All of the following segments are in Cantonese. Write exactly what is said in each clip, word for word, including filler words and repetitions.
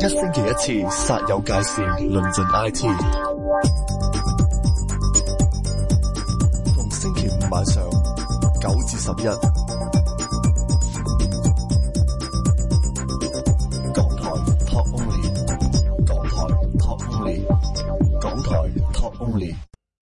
星期一次，煞有介事，論盡 I T。逢星期五晚上九至十一，港台 Talk Only， 港台 Talk Only， 港台 Talk Only。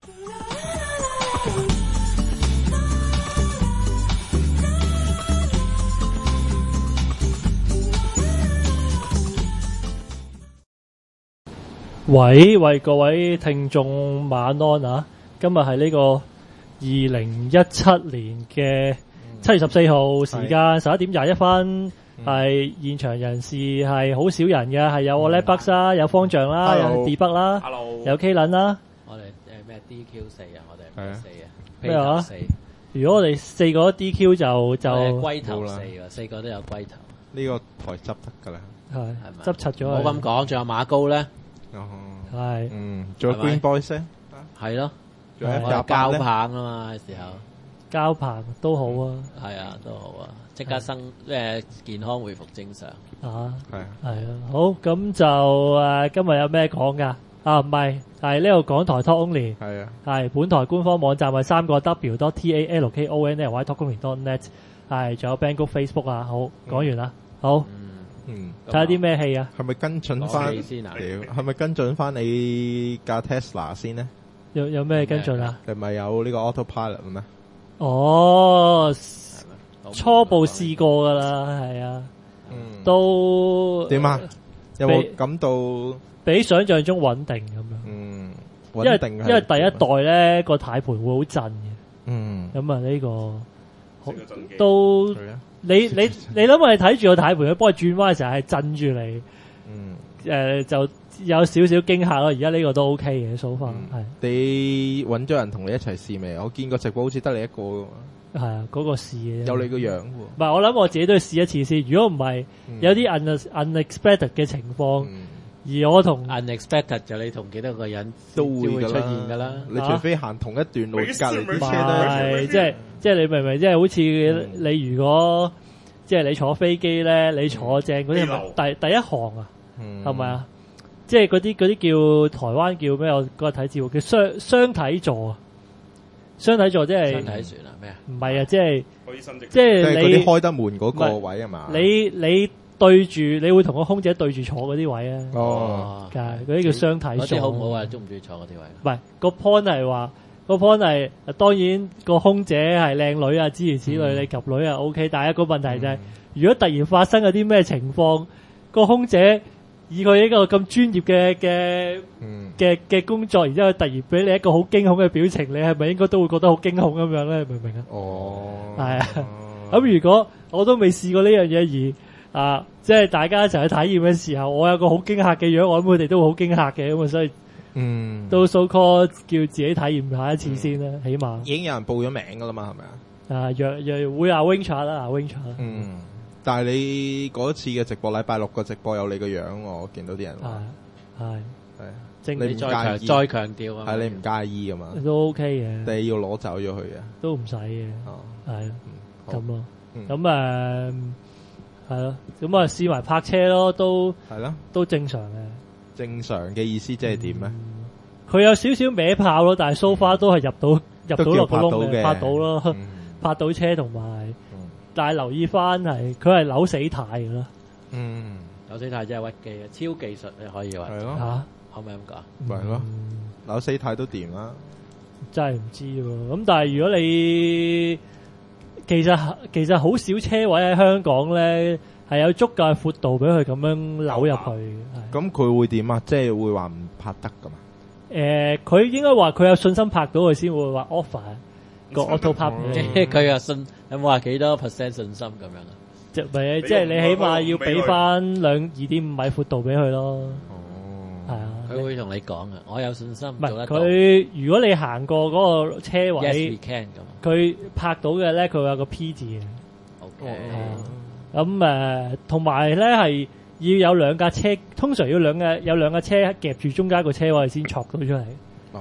喂喂，各位聽眾晚安啊！今日係呢個二零一七年嘅七月十四號，時間十一點廿一分，係、嗯、現場人士係好少人嘅，係有我叻北啦，有方丈啦， Hello. 有 D 北啦， Hello. 有 K 撚啦。 我哋誒咩 D Q 四啊？我哋係四啊？ 咩話？如果我哋四個 D Q 就就龜頭四喎，四個都有龜頭。 呢個台執得㗎啦， 係執柒咗。 冇咁講，仲有馬高咧。 哦， 係， 嗯，仲有 Green Boys 咧， 係咯， 仲有交棒啊嘛，時候交棒都好啊， 係啊，都好啊，即刻生誒健康回復正常啊， 係係啊，好咁就誒今日有咩講㗎？啊，唔係，係呢度港台 Talk Only， 係啊， 係本台官方網站係三個 W dot T A L K O N L 或者 talkonly dot net， 係仲有 Banggood Facebook 啊，好講完啦，好。 嗯， 睇下啲咩戲啊？ 係咪跟進翻先啊？屌，係咪跟進翻你架 Tesla 先咧？ 有有咩跟進啊？ 你咪有呢個 Autopilot 咩？ 哦，初步試過噶啦，係啊， 嗯， 都點啊？有冇感到比想象中穩定咁樣？ 嗯， 因為穩定因為第一代咧個軚盤會好震嘅， 嗯， 咁啊呢個都。你你你諗下，你睇住個軚盤，佢幫佢轉彎嘅時候係震住你， 嗯， 誒、呃、就有少少驚嚇咯。而家呢個都 OK 嘅，so far 係。 你揾咗人同你一齊試未？我見個直播好似得你一個㗎嘛。 係啊，嗰、那個試嘅。 有你個樣喎。 唔係，我諗我自己都要試一次先。如果唔係， 嗯、 有啲 un unexpected 嘅情況。嗯而我同 unexpected 就你同幾多個人都會出現㗎啦。 你除非行同一段路，隔離啲車都係即係即係你明唔明？即係好似你如果即係你坐飛機咧，你坐正嗰啲係咪第第一行啊？係咪啊？即係嗰啲嗰啲叫台灣叫咩？我嗰日睇節目叫雙雙體座啊！雙體座即係雙體船啊？咩啊？ 唔係啊！即係即即係你啲開得門嗰個位係嘛？ 你你。對住你會同個空姐對住坐嗰啲位啊！ 哦， 係嗰啲叫雙體座。 嗰啲好唔好啊？中唔中意坐嗰啲位？ 唔係個 point 係話個 point 係當然個空姐係靚女啊，諸如此類，嗯、你及女啊 OK。但係一個問題就係、是，嗯、如果突然發生嗰啲咩情況，個空姐以佢一個咁專業嘅嘅嘅嘅工作，然之後突然俾你一個好驚恐嘅表情，你係咪應該都會覺得好驚恐咁樣咧？明唔明啊？哦，係啊。咁如果我都未試過呢樣嘢而啊！即係大家一齊去體驗嘅時候，我有個好驚嚇嘅樣，我諗佢哋都會好驚嚇嘅，咁啊，所以嗯，都 so call 叫自己體驗下一次先啦，嗯、起碼已經有人報咗名噶啦嘛，係咪啊？ 啊，約約會阿 wing 查啦，阿 wing 查。 嗯，但係你嗰次嘅直播，禮拜六個直播有你個樣，我見到啲人話係係， 你再強再強調啊， 係你唔介意噶嘛？ 都 OK 嘅， 你要攞走咗佢嘅， 都唔使嘅， 哦， 係咁咯，咁誒。係咯，咁啊試埋泊車咯，都係咯，都正常嘅。 正常嘅意思即係點咧？ 佢、嗯、有少少歪炮咯，但係 so far 都係入到入到落個窿嘅，泊到咯，泊、嗯、到車同埋，嗯、但係留意翻係佢係扭死軚嘅咯。 嗯，扭死軚真係屈機啊，超技術你可以話。係咯，吓可唔可以咁講？ 係咯，扭死軚都掂啦。 真係唔知喎，咁但係如果你其實其實好少車位喺香港咧，係有足夠嘅闊度俾佢咁樣扭入去。 咁佢會點啊？即係會話唔拍得噶嘛？ 誒，佢應該話佢有信心拍到佢先會話 offer 個 auto park。 即係佢有信有冇話幾多 percent 信心咁樣啊？ 即係即係你起碼要俾翻兩二點五米闊度俾佢咯。 哦， 係啊， 佢會同你講啊，我有信心做得到。 佢如果你行過嗰個車位 ，yes we can 咁。 佢拍到嘅咧，佢會有個 P 字嘅。 OK。 咁誒，同埋咧係要有兩架車，通常要兩架有兩架車夾住中間個車位先戳到出嚟。 哦。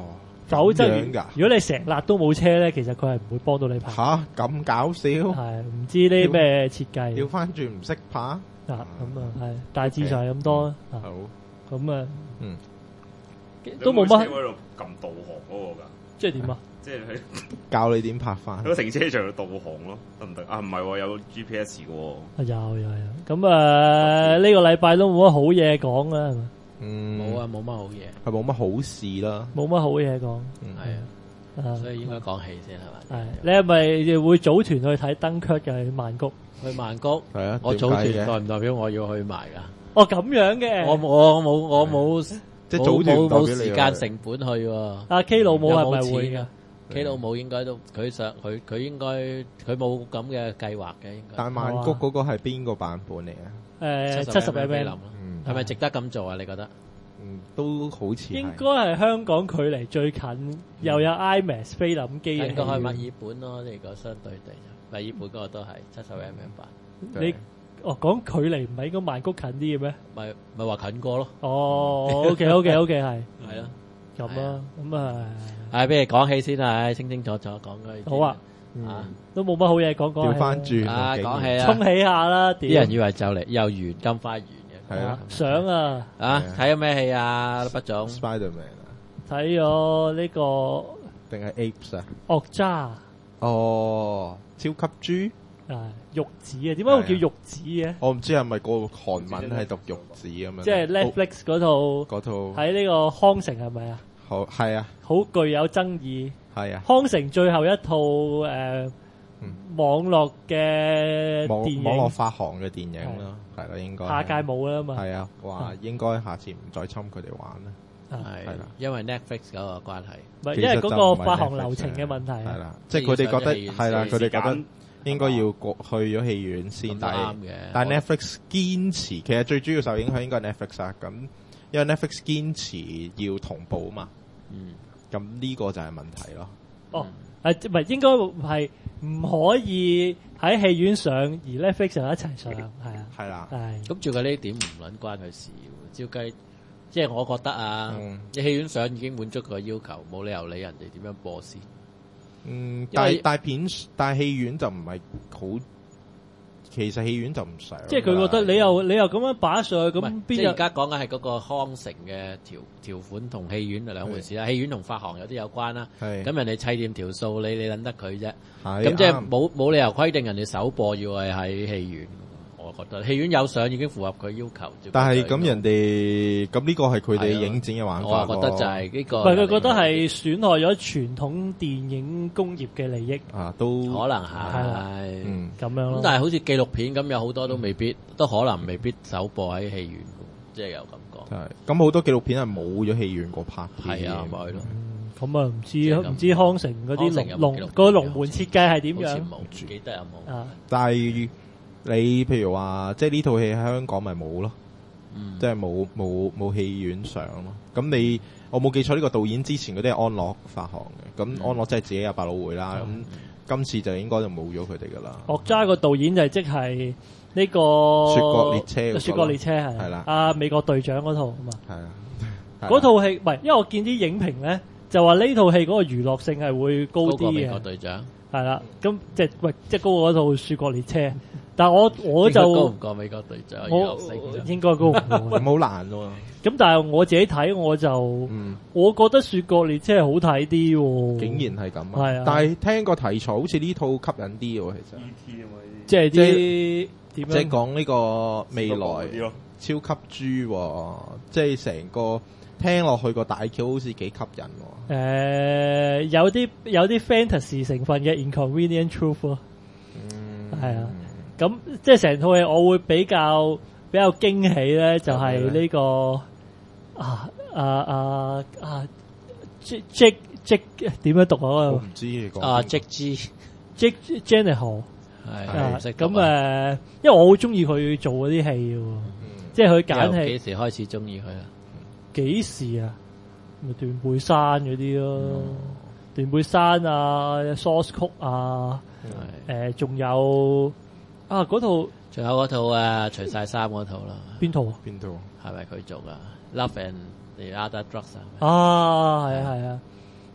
否則如果你成日都冇車咧，其實佢係唔會幫到你拍。 吓咁搞笑？ 係唔知啲咩設計？ 調翻轉唔識拍啊？ 咁啊係大致上係咁多。 好， 咁啊， 嗯， 都冇乜。 喺度撳導航嗰個㗎， 即係點啊？ 即係喺教你點拍翻。 喺停車場度導航咯，得唔得啊？唔係喎，有 G P S 嘅喎。 有有有。咁啊，呢個禮拜都冇乜好嘢講啦，係嘛？ 嗯， 冇啊，冇乜好嘢， 係冇乜好事啦， 冇乜好嘢講， 係啊，所以應該講戲先係咪？ 係你係咪會組團去睇登曲嘅去曼谷？ 去曼谷係啊， 我組團代唔代表我要去埋㗎？ 哦咁樣嘅， 我我冇我冇即係組團冇冇時間成本去喎。 阿 K 老母係咪會㗎 ？K 老母應該都佢想佢佢應該佢冇咁嘅計劃嘅應該。 但曼谷嗰個係邊個版本嚟啊？ 誒七十 mm。 係咪值得咁做啊？你覺得？ 嗯，都好似應該係香港距離最近，嗯、又有 IMAX 菲林機嘅。 應該去墨爾本咯，如果相對地，墨爾本嗰個都係七十 mm 版。 你哦講距離唔係應該曼谷近啲嘅咩？ 咪咪話近過咯。 哦，OK OK OK 係。 係咯， 咁啊，咁啊。 唉，不如講戲先啊，清清楚楚講佢。 好啊。啊，都冇乜好嘢講講。 調翻轉啊，講戲啊， 沖起下啦。 啲人以為就嚟又完金花園嘅。 係啊， 想啊。啊， 睇咗咩戲啊，畢總 ？Spiderman 啊。 睇咗呢個。 定係 Apes 啊？ 惡渣。 哦，超級豬。 啊，玉子啊，點解會叫玉子嘅？ 我唔知係咪個韓文係讀玉子咁樣。 即係 Netflix 嗰套。 嗰套。 喺呢個康城係咪啊？ 好，係啊。 好具有爭議。 係啊， 康城最後一套誒、呃嗯、網絡嘅電影， 網絡發行嘅電影啦，係啦，應該下屆冇啦嘛。 係啊，話應該下次唔再侵佢哋玩啦。 係啦，因為 Netflix 嗰個關係， 唔係因為嗰個發行流程嘅問題。 係啦，即係佢哋覺得係啦，佢哋覺得應該要過去咗戲院先。但係但係 Netflix 堅持，其實最主要受影響應該係 Netflix 啊。咁因為 Netflix 堅持要同步嘛。嗯。咁呢個就係問題咯。 哦，誒唔係應該係唔可以喺戲院上，而 Netflix 就一齊上，係啊， 係啦， 係。咁照計呢點唔撚關佢事喎？照計，即係我覺得啊，你戲院上已經滿足佢嘅要求，冇理由理人哋點樣播先。 嗯，但係但係片但係戲院就唔係好。其實戲院就唔想， 即係佢覺得你又你又咁樣擺上去，咁邊即係而家講緊係嗰個康城嘅條條款同戲院係兩回事啦。戲院同發行有啲有關啦，咁人哋砌掂條數，你你諗得佢啫。咁即係冇冇理由規定人哋首播要係喺戲院。我覺得戲院有上已經符合佢要求。 但係咁人哋咁呢個係佢哋影展嘅玩法。 我覺得就係呢個。 唔係佢覺得係損害咗傳統電影工業嘅利益。 啊，都可能係， 嗯，咁樣咯。 咁但係好似紀錄片咁，有好多都未必，都可能未必首播喺戲院，即係有咁講。 係，咁好多紀錄片係冇咗戲院個拍。 係啊，咪係咯。 咁啊，唔知唔知康城嗰啲龍龍個龍門設計係點樣？ 好似冇，唔記得有冇。 啊， 但係。你譬如話，即係呢套戲喺香港咪冇咯，嗯、即係冇冇冇戲院上咯。咁你我冇記錯呢個導演之前嗰啲係安樂發行嘅，咁、嗯、安樂即係自己有百老匯啦。咁、嗯、今次就應該就冇咗佢哋噶啦。 惡渣個導演就係即係呢個雪國列車、那個， 雪國列車係係啦，啊美國隊長嗰套啊嘛。係啊，嗰套戲唔係，因為我見啲影評咧就話呢套戲嗰個娛樂性係會高啲嘅。高過美國隊長係啦，咁即係喂，即係高過嗰套雪國列車。但我我就高唔過美國隊長， 我應該高唔過， 好難喎。 咁但係我自己睇我就，嗯、我覺得雪國列車係好睇啲喎。 竟然係咁啊！ 係啊， 但係聽個題材好似呢套吸引啲喎，其實。 即係啲點樣？ 即係講呢個未來超級豬，即係成個聽落去個大橋好似幾吸引。誒、 呃，有啲有啲 fantasy 成分嘅 inconvenient truth 咯。嗯，係啊。咁即係成套戲，我會比較比較驚喜咧，就係、是、呢、這個啊啊啊啊 J J J 點樣讀啊？我唔知你講啊 J G J Gyllenhaal 係咁誒，因為我好中意佢做嗰啲戲嘅，嗯、即係佢揀戲。 幾時開始中意佢啊？幾時啊？咪斷背山嗰啲咯，斷、嗯、背山啊 ，Source Code 啊，誒，仲、呃、有。啊！嗰套仲有嗰套啊，除晒衫嗰套啦。 邊套啊？ 邊套？ 係咪佢做噶？Love and the Other Drugs 啊？ 啊，係啊係啊。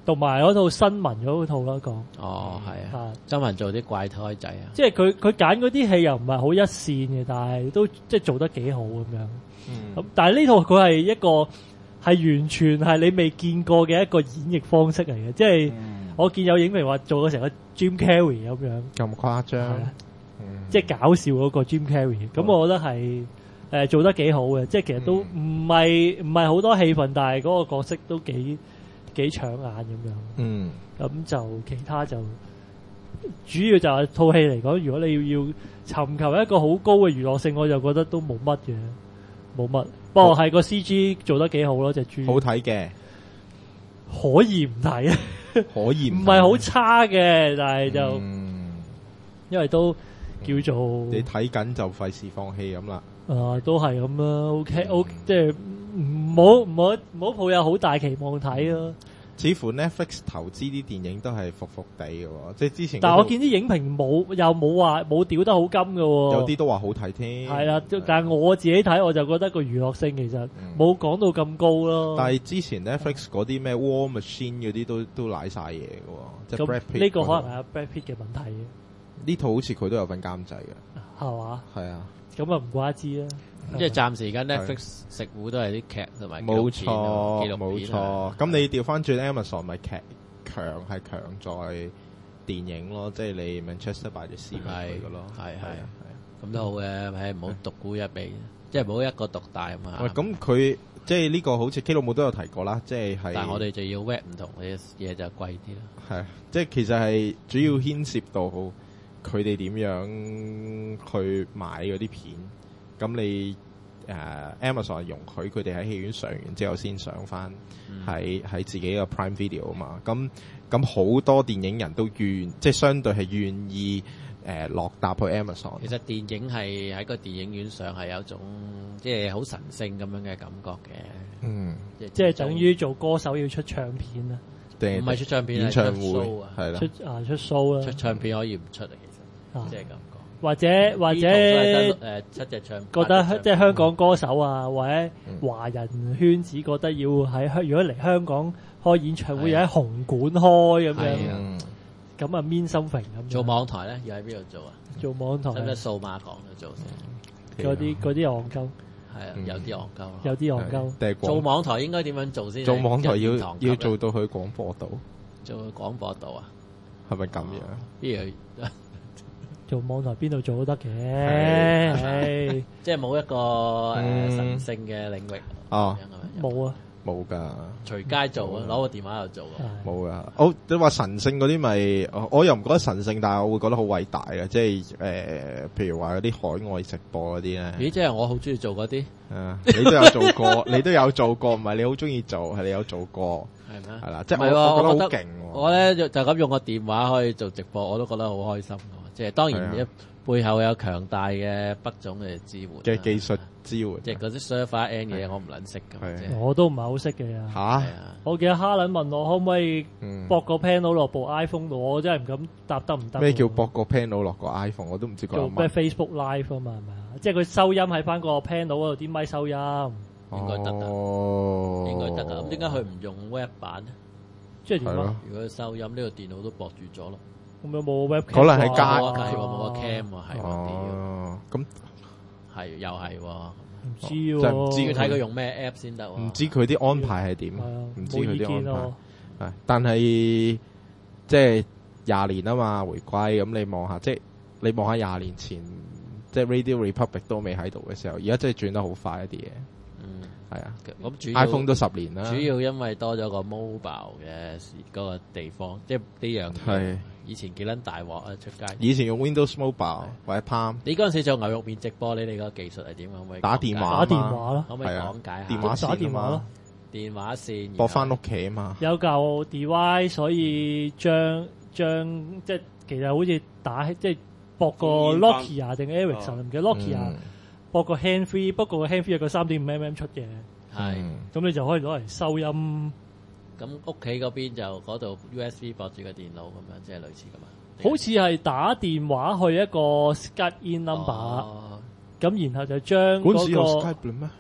同埋嗰套新聞嗰套啦講。 哦，係啊， 啊新聞做啲怪胎仔啊， 即係佢佢揀嗰啲戲又唔係好一線嘅，但係都即係做得幾好咁樣。咁、 嗯、 但係呢套佢係一個係完全係你未見過嘅一個演繹方式嚟嘅，即係、嗯、我見有影評話做咗成個 Jim Carrey 咁樣， 咁誇張， 嗯、即係搞笑嗰個 Jim Carrey。咁、嗯、我覺得係誒、呃、做得幾好嘅，即係其實都唔係唔係好多戲份，但係嗰個角色都幾幾搶眼咁樣。 嗯， 咁就其他就主要就係套戲嚟講，如果你要要尋求一個好高嘅娛樂性，我就覺得都冇乜嘅，冇乜。不過係個 C G 做得幾好咯，隻豬。 好睇嘅， 可以唔睇啊？ 可以唔係好差嘅，但係就、 嗯、 因為都叫做、嗯、 你睇緊就費事放棄咁啦。 啊，都係咁啦。OK，O，、嗯、即係唔好唔好唔好抱有好大期望睇咯。嗯似乎 Netflix 投資啲電影都係服服地嘅，即係之前。 但係我見啲影評冇又冇話冇屌得好金嘅， 有啲都話好睇添。 係啦，但係我自己睇我就覺得個娛樂性其實冇講到咁高咯。 嗯、但係之前 Netflix 嗰啲咩 War Machine 嗰啲都都瀨晒嘢嘅，即係 Brad Pitt 呢個可能係 Brad Pitt 嘅問題。 呢套好似佢都有份監製嘅， 係嘛？ 係啊。 咁啊唔怪得知啦。 即係暫時而家 Netflix 食糊都係啲劇同埋冇錯冇錯。咁你調翻轉 Amazon 咪劇強係強在電影咯，即係你 Manchester by the Sea 咪佢嘅咯， 係係係咁都好嘅，係唔好獨沽一味，即係唔好一個獨大啊嘛。 喂，咁佢即係呢個好似 K 老母都有提過啦，即係係。 但係我哋就要 web 唔同嘅嘢就貴啲啦。係， 即係其實係主要牽涉到佢哋點樣去買嗰啲片。咁你誒、uh, Amazon 容許佢哋喺戲院上完之後先上翻喺喺自己嘅 Prime Video 啊嘛，咁咁好多電影人都願即係相對係願意誒、呃、落搭去 Amazon。 其實電影係喺個電影院上係有一種即係好神聖咁樣嘅感覺嘅， 嗯， 即係等於做歌手要出唱片啊， 唔係出唱片， 演唱會係啦， 出啊出 show 啦， 出唱片可以唔出啊，其實即係咁。 或者或者誒七隻唱覺得即係香港歌手啊，或者華人圈子覺得要喺香，如果嚟香港開演唱會，要喺紅館開咁樣，咁啊 mean something 咁。 做網台咧，要喺邊度做啊？ 做網台， 使唔使數碼港度做先？ 嗰啲嗰啲戇鳩， 係啊，有啲戇鳩， 有啲戇鳩。 做網台應該點樣做先？ 做網台要要做到去廣播度， 做去廣播度啊？ 係咪咁樣？ 不如。 做網台邊度做都得嘅， 即係冇一個誒、嗯呃、神聖嘅領域哦， 冇啊， 冇噶， 隨街做啊，攞個電話度做啊， 冇噶。我你話神聖嗰啲咪，我又唔覺得神聖，但係我會覺得好偉大嘅，即係誒、呃，譬如話嗰啲海外直播嗰啲咧。 咦，即係我好中意做嗰啲， 啊，你都有做過，你都有做過，唔係你好中意做，係你有做過，係咩？係啦，即係我、啊、我覺得好勁。 我咧就就咁用個電話可以做直播，我都覺得好開心。即係當然，一背後有強大嘅北總嘅支援嘅技術支援， 即係嗰啲 server end 嘢，我唔撚識㗎。 我都唔係好識嘅呀。嚇！我記得哈倫問我可唔可以駁個 panel 落部 iPhone 度，我真係唔敢答得唔得。 咩叫駁個 panel 落個 iPhone？我都唔知講乜。 做咩 Facebook Live 啊嘛，係咪啊？即係佢收音喺翻個 panel 嗰度，啲咪收音應該得㗎，應該得㗎。咁點解佢唔用 web 版咧？ 即係點啊？ 如果收音呢個電腦都駁住咗咯。 咁有冇 web？ 可能係加冇個 cam 喎，係喎。咁係又係喎， 唔知喎。 就唔知要睇佢用咩 app 先得喎。 唔知佢啲安排係點？唔知佢啲安排。係，但係即係廿年啊嘛，回歸咁你望下，即係你望下廿年前，即係 Radio Republic 都未喺度嘅時候，而家真係轉得好快一啲嘢。嗯，係啊。咁主要 iPhone 都十年啦。 主要因為多咗個 mobile 嘅嗰個地方，即係呢樣嘢。以前幾撚大鑊啊！出街以前用 Windows Mobile 或者 Palm。 你嗰陣時做牛肉面直播，你哋個技術係點啊？可唔可以打電話？ 打電話咯， 可唔可以講解下？ 電話線打電話咯， 電話線駁翻屋企啊嘛。 有嚿 device，所以將將即係其實好似打即係駁個 Nokia 定 Ericsson 唔記得 Nokia 駁個 hand free，不過個 hand free 有個三點五 mm 出嘅， 係咁你就可以攞嚟收音。 咁屋企嗰邊就嗰度 U S B 駁住個電腦咁樣，即係類似咁啊。 好似係打電話去一個 Skype in number，咁、哦、然後就將嗰、那個係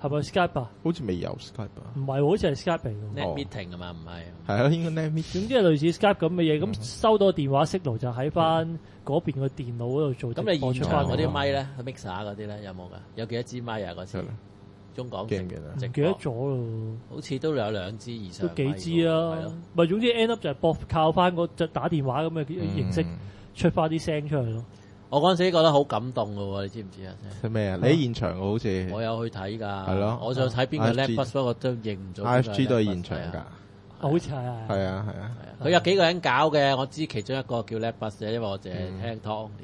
係咪 Skype 啊？ 好似未有 Skype 啊？ 唔係，好似係 Skype 嚟嘅。 Net meeting 啊嘛，唔係。 係啊，應該 Net meeting。 總之係類似 Skype 咁嘅嘢，咁收到電話 signal 就喺翻嗰邊個電腦嗰度做。 咁你現場嗰啲咪咧 ，mixer 嗰啲咧有冇㗎？有幾多支咪啊？嗰次中港直記唔記得？ 唔記得咗咯？ 好似都有兩支以上。 都幾支啊？咪總之 end up 就係駁靠翻嗰隻打電話咁嘅形式出翻啲聲出嚟咯。 我嗰陣時覺得好感動㗎喎，你知唔知啊？ 係咩啊？你喺現場好似我有去睇㗎，係咯。 我就睇邊個 Lapbus，不過都認唔咗。 I F G 都係現場㗎， 好似係係係啊係啊。 佢有幾個人搞嘅，我知其中一個叫 Lapbus 嘅，因為我淨係聽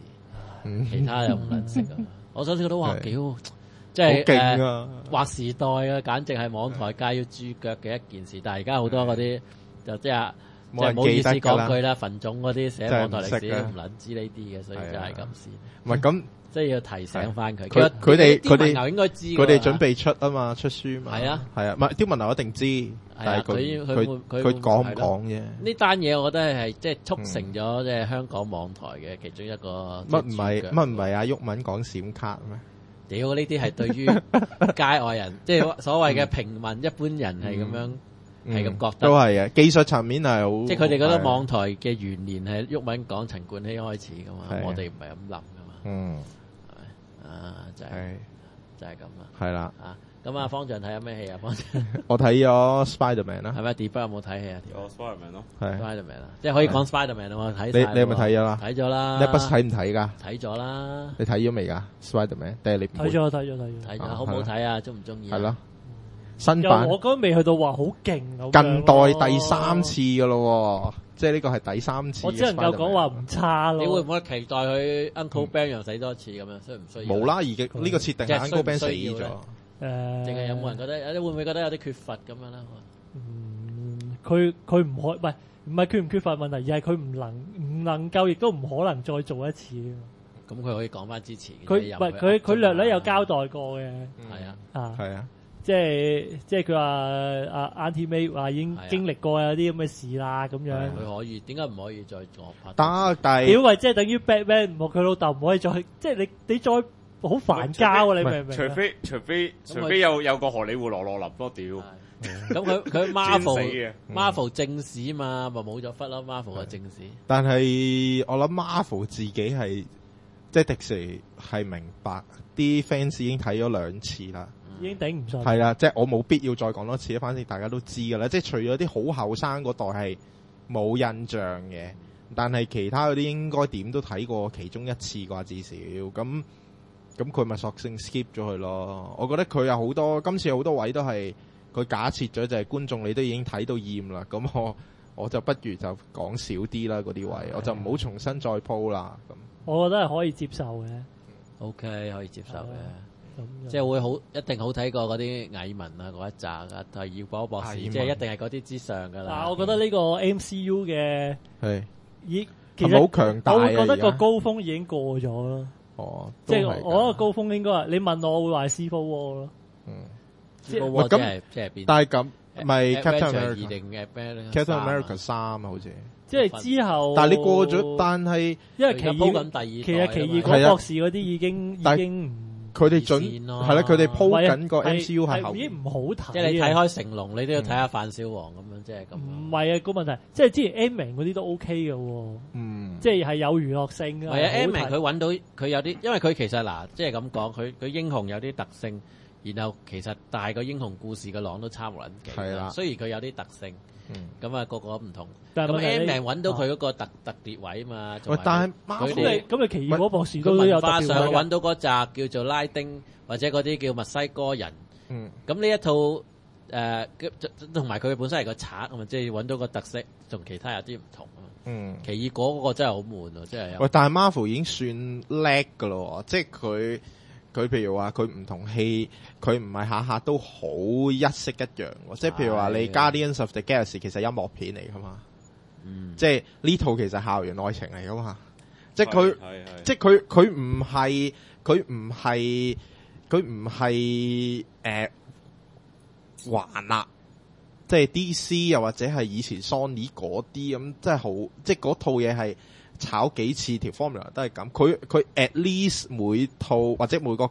Tony，其他又唔撚識啊。我嗰陣時覺得哇幾好，即係誒劃時代啊，簡直係網台界要注腳嘅一件事。但係而家好多嗰啲就即係。即係唔好意思講句啦，phần總嗰啲寫網台歷史都唔撚知呢啲嘅，所以就係咁先。 唔係咁， 即係要提醒翻佢。 佢佢哋佢哋牛應該知， 佢哋準備出啊嘛，出書嘛。係啊， 係啊，唔係刁文牛一定知，但係佢佢佢講唔講啫？呢單嘢我覺得係即係促成咗即係香港網台嘅其中一個。 乜唔係乜唔係阿毓民講閃卡咩？ 屌，呢啲係對於街外人，即係所謂嘅平民一般人係咁樣。係咁覺得， 都係嘅。技術層面係好， 即係佢哋覺得網台嘅元年係毓民講陳冠希開始噶嘛，我哋唔係咁諗噶嘛。嗯，係咪啊？就係就係咁啦。係啦。啊，咁啊，方丈睇下咩戲啊？方丈， 我睇咗 Spiderman 啦。 係咪 Deep 有冇睇戲啊？ 有 Spiderman 咯， 係 Spiderman 啦，即係可以講 Spiderman 啊嘛。睇你你有冇睇咗啦？ 睇咗啦。 你 Netflix 睇唔睇㗎？ 睇咗啦。 你睇咗未㗎 Spiderman？定係你睇咗睇咗睇咗。 睇咗好唔好睇啊？中唔中意？ 係咯。新版我覺得未去到話好勁， 近代第三次噶咯，即係呢個係第三次。 我只能夠講話唔差咯。 你會唔會期待佢 Uncle Ben 又死多次咁樣？需唔需要？ 冇啦，已經呢個設定係 Uncle Ben 死咗。誒， 淨係有冇人覺得？你會唔會覺得有啲缺乏咁樣咧？ 嗯，佢佢唔可唔係唔係缺唔缺乏問題，而係佢唔能唔能夠，亦都唔可能再做一次。 咁佢可以講翻之前。 佢唔係佢佢略略有交代過嘅。 係啊， 啊， 係啊。 即係即係佢話阿 Auntie May 話已經經歷過有啲咁嘅事啦，咁樣佢可以點解唔可以再做拍？ 得，但係因為即係等於 Batman 唔佢老豆唔可以再即係你你再好煩交啊！你明唔明？ 除非除非除非有有個荷里活羅羅立多屌， 咁佢佢 Marvel Marvel 正史嘛，咪冇咗忽咯 Marvel 嘅正史。 但係我諗 Marvel 自己係即係迪士尼係明白啲 fans 已經睇咗兩次啦。 已經頂唔順。 係啦，即係我冇必要再講多次，反正大家都知㗎啦。即係除咗啲好後生嗰代係冇印象嘅，但係其他嗰啲應該點都睇過其中一次啩，至少咁咁佢咪索性 skip 咗佢咯。我覺得佢有好多今次有好多位都係佢假設咗就係觀眾你都已經睇到厭啦，咁我我就不如就講少啲啦嗰啲位，我就唔好重新再鋪啦。咁我覺得係可以接受嘅 ，OK 可以接受嘅。即係會好一定好睇過嗰啲蟻民啊嗰一集噶，就係耀火博士，即係一定係嗰啲之上噶啦。 嗱，我覺得呢個 M C U 嘅係已其實好強大， 我會覺得個高峰已經過咗咯。 哦， 即係我覺得高峰應該係你問我，我會話 Civil War 咯。 嗯， 即係咁，即係邊？ 但係咁咪 Captain America 定嘅 Captain America 三啊，好似即係之後。 但係你過咗，但係因為奇異其實奇異果博士嗰啲已經已經唔。 佢哋準係啦，佢哋鋪緊個 M C U 係後， 已經唔好睇。 即係你睇開成龍，你都要睇下范小王咁樣，即係咁。 唔係啊，個問題即係之前 M-Man 嗰啲都 OK 嘅，嗯，即係係有娛樂性嘅。 係啊 M-Man 佢揾到佢有啲，因為佢其實嗱，即係咁講，佢佢英雄有啲特性，然後其實大個英雄故事嘅朗都差唔撚幾。係啦，雖然佢有啲特性。咁啊，個個唔同。咁 M-Man 揾到佢嗰個特特別位啊嘛。喂， 但係佢哋咁你奇異果博士都有特別位。 上揾到嗰集叫做拉丁或者嗰啲叫墨西哥人。嗯。咁呢一套誒，同埋佢本身係個賊啊嘛，即係揾到個特色，同其他有啲唔同啊嘛。嗯。奇異果嗰個真係好悶啊，真係。喂， 但係 Marvel 已經算叻噶咯，即係佢。佢譬如話佢唔同戲，佢唔係下下都好一式一樣喎。即係譬如話你 Guardians of the Galaxy 其實音樂片嚟噶嘛，嗯、即係呢套其實校園愛情嚟噶嘛。即係佢，即係佢佢唔係佢唔係佢唔係誒還啦。即係 D C 又或者係以前 Sony 嗰啲咁，即係好即係嗰套嘢係。炒幾次條 formula 都係咁，佢佢 at least 每套或者每個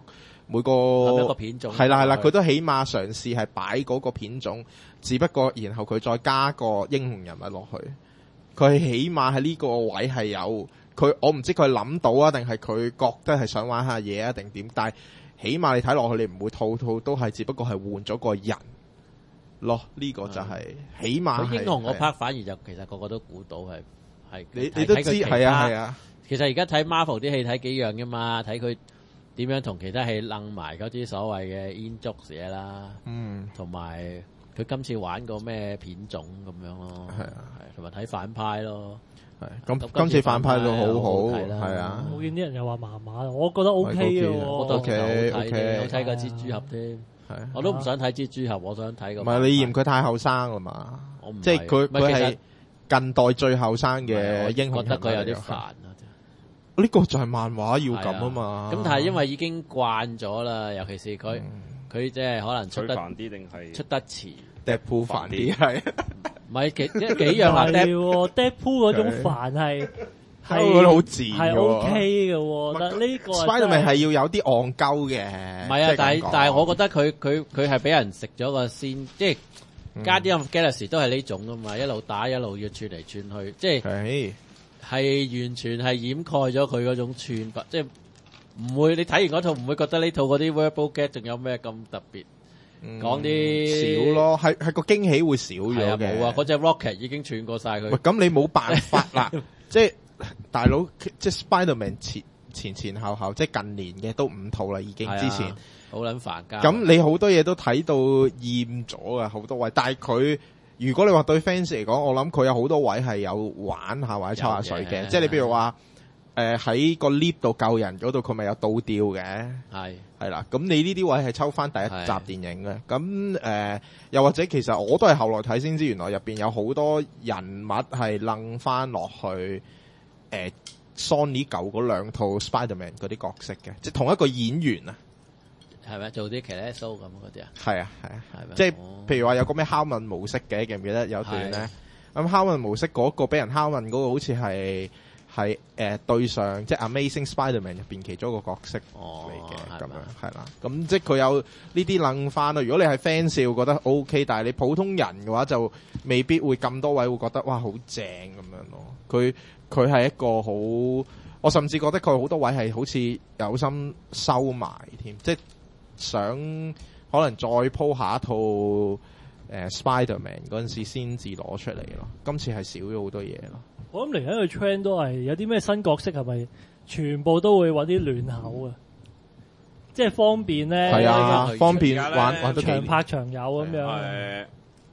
每個一個片種係啦係啦，佢都起碼嘗試係擺嗰個片種，只不過然後佢再加個英雄人物落去，佢起碼喺呢個位係有佢，我唔知佢諗到啊，定係佢覺得係想玩下嘢啊，定點？但係起碼你睇落去，你唔會套套都係，只不過係換咗個人咯。呢、這個就係、是嗯、起碼係。英雄嗰 part 反而就其實個個都估到係係你你都知係啊係啊。 其實而家睇 Marvel 啲戲睇幾樣噶嘛，睇佢點樣同其他戲楞埋嗰啲所謂嘅煙燭嘢啦，嗯，同埋佢今次玩個咩片種咁樣咯，係啊，係同埋睇反派咯， 係咁今次反派都好好，係啊， 我見啲人又話麻麻，我覺得 OK 嘅， 我覺得 OK OK，好睇過蜘蛛俠添，係，我都唔想睇蜘蛛俠，我想睇個。唔係你嫌佢太後生啦嘛，即係佢佢係近代最後生嘅英雄， 覺得佢有啲煩啊。 呢個就係漫畫要咁啊嘛， 咁但係因為已經慣咗啦，尤其是佢佢即係可能出得煩啲定係出得遲 ，Deadpool 煩啲係， 唔係幾即係幾樣啊 ？Deadpool 嗰種煩係係覺得好自然係 OK 嘅，但呢個 Spiderman 係要有啲戇鳩嘅， 唔係啊，但係但係我覺得佢佢佢係俾人食咗個先，即係Guardians of the Galaxy都係呢種噶嘛，一路打一路要串嚟串去，即係。係完全係掩蓋咗佢嗰種串法，即係唔會你睇完嗰套唔會覺得呢套嗰啲 verbal gag 仲有咩咁特別，講啲少咯，係係個驚喜會少咗嘅。 冇啊，嗰隻 Rocket 已經串過晒佢。 咁你冇辦法啦，即係大佬，即係 Spiderman 前前前後後，即係近年嘅都五套啦，已經之前好撚煩㗎。 咁你好多嘢都睇到厭咗啊，好多位，但係佢。如果你話對 fans 嚟講，我諗佢有好多位係有玩下或者抽下水嘅，即係你譬如話誒喺個 lift 度救人嗰度，佢咪有倒吊嘅，係係啦。咁你呢啲位係抽翻第一集電影嘅，咁誒、呃、又或者其實我都係後來睇先知，原來入邊有好多人物係楞翻落去誒、呃、Sony 舊嗰兩套 Spider-Man 嗰啲角色嘅，即係同一個演員啊。 係咪做啲騎呢 show 咁嗰啲啊？ 係啊係啊，係即係譬如話有個咩拷問模式嘅，記唔記得有段咧？咁拷問模式嗰個俾人拷問嗰個好似係係誒對上即係 Amazing Spider-Man 入邊其中一個角色嚟嘅咁樣係啦。咁即係佢有呢啲楞翻咯。如果你係 fans 覺得 OK， 但係你普通人嘅話就未必會咁多位會覺得哇好正咁樣咯。佢佢係一個好，我甚至覺得佢好多位係好似有心收埋添，即係。想可能再鋪下一套誒、呃、Spider-Man 嗰陣時先至攞出嚟咯，今次係少咗好多嘢咯。 我諗嚟緊個 trend 都係有啲咩新角色係咪全部都會揾啲亂口啊？即係方便咧， 係啊，方便玩玩得長拍長有咁樣。 誒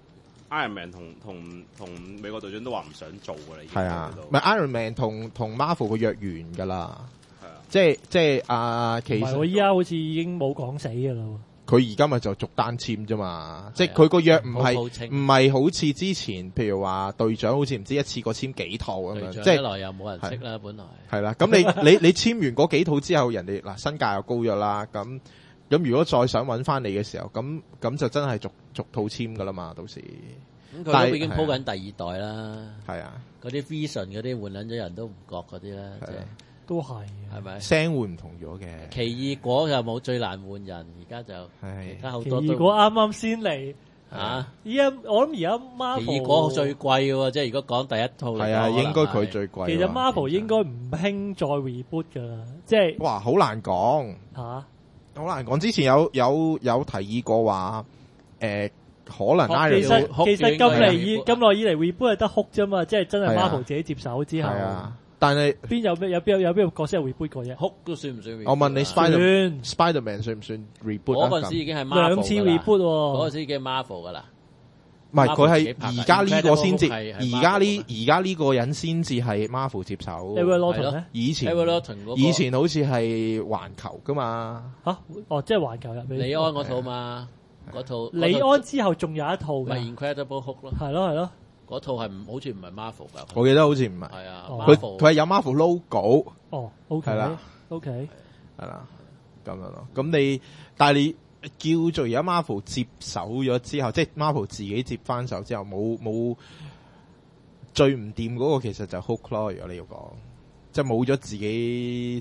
Iron Man 同同同美國隊長都話唔想做㗎啦， 係啊，唔係 Iron Man 同同 Marvel 個約完㗎啦。即係即係啊！其實我依家好似已經冇講死㗎啦。 佢而家咪就逐單簽啫嘛，即係佢個約唔係唔係好似之前，譬如話隊長好似唔知一次過簽幾套咁樣，即係一來又冇人識啦，本來係啦。咁你你你簽完嗰幾套之後，人哋嗱身價又高咗啦。咁咁如果再想揾翻你嘅時候，咁咁就真係逐逐套簽噶啦嘛，到時。 咁佢都已經鋪緊第二代啦。係啊，嗰啲 Vision 嗰啲換撚咗人都唔覺嗰啲啦，即係。 都係， 係咪聲會唔同咗嘅？ 奇異果又冇最難換人，而家就其他好多都。 奇異果啱啱先嚟嚇， 依家我諗而家 Marvel 奇異果最貴嘅喎，即係如果講第一套係啊，應該佢最貴。 其實 Marvel 應該唔興再 reboot 㗎啦，即係哇，好難講嚇，好難講。之前有有有提議過話誒，可能 Iron 其實其實咁嚟以咁耐以嚟 reboot 係得哭啫嘛，即係真係 Marvel 自己接手之後。 但係邊有咩有邊有有邊個角色係 reboot 過啫？ hulk都算唔算 reboot？ 我問你 Spider Spiderman 算唔算 reboot 啊？ 嗰陣時已經係 Marvel 兩次 reboot 喎， 嗰陣時已經 Marvel 噶啦。 唔係佢係而家呢個先至，而家呢而家呢個人先至係 Marvel 接手。以前以前好似係環球噶嘛？ 吓哦，即係環球入面。 李安嗰套嘛，嗰套李安之後仲有一套嘅， 咪 Incredible Hulk 咯。 係咯係咯。 嗰套係唔好似唔係 Marvel 噶， 我記得好似唔係。 係啊， 佢佢係有 Marvel logo。 哦 ，OK，係啦 ，OK， 係啦，咁樣咯。咁你但係你叫做而家 Marvel 接手咗之後，即係 Marvel 自己接翻手之後，冇冇最唔掂嗰個，其實就 Hulk 咯。如果你要講，即係冇咗自己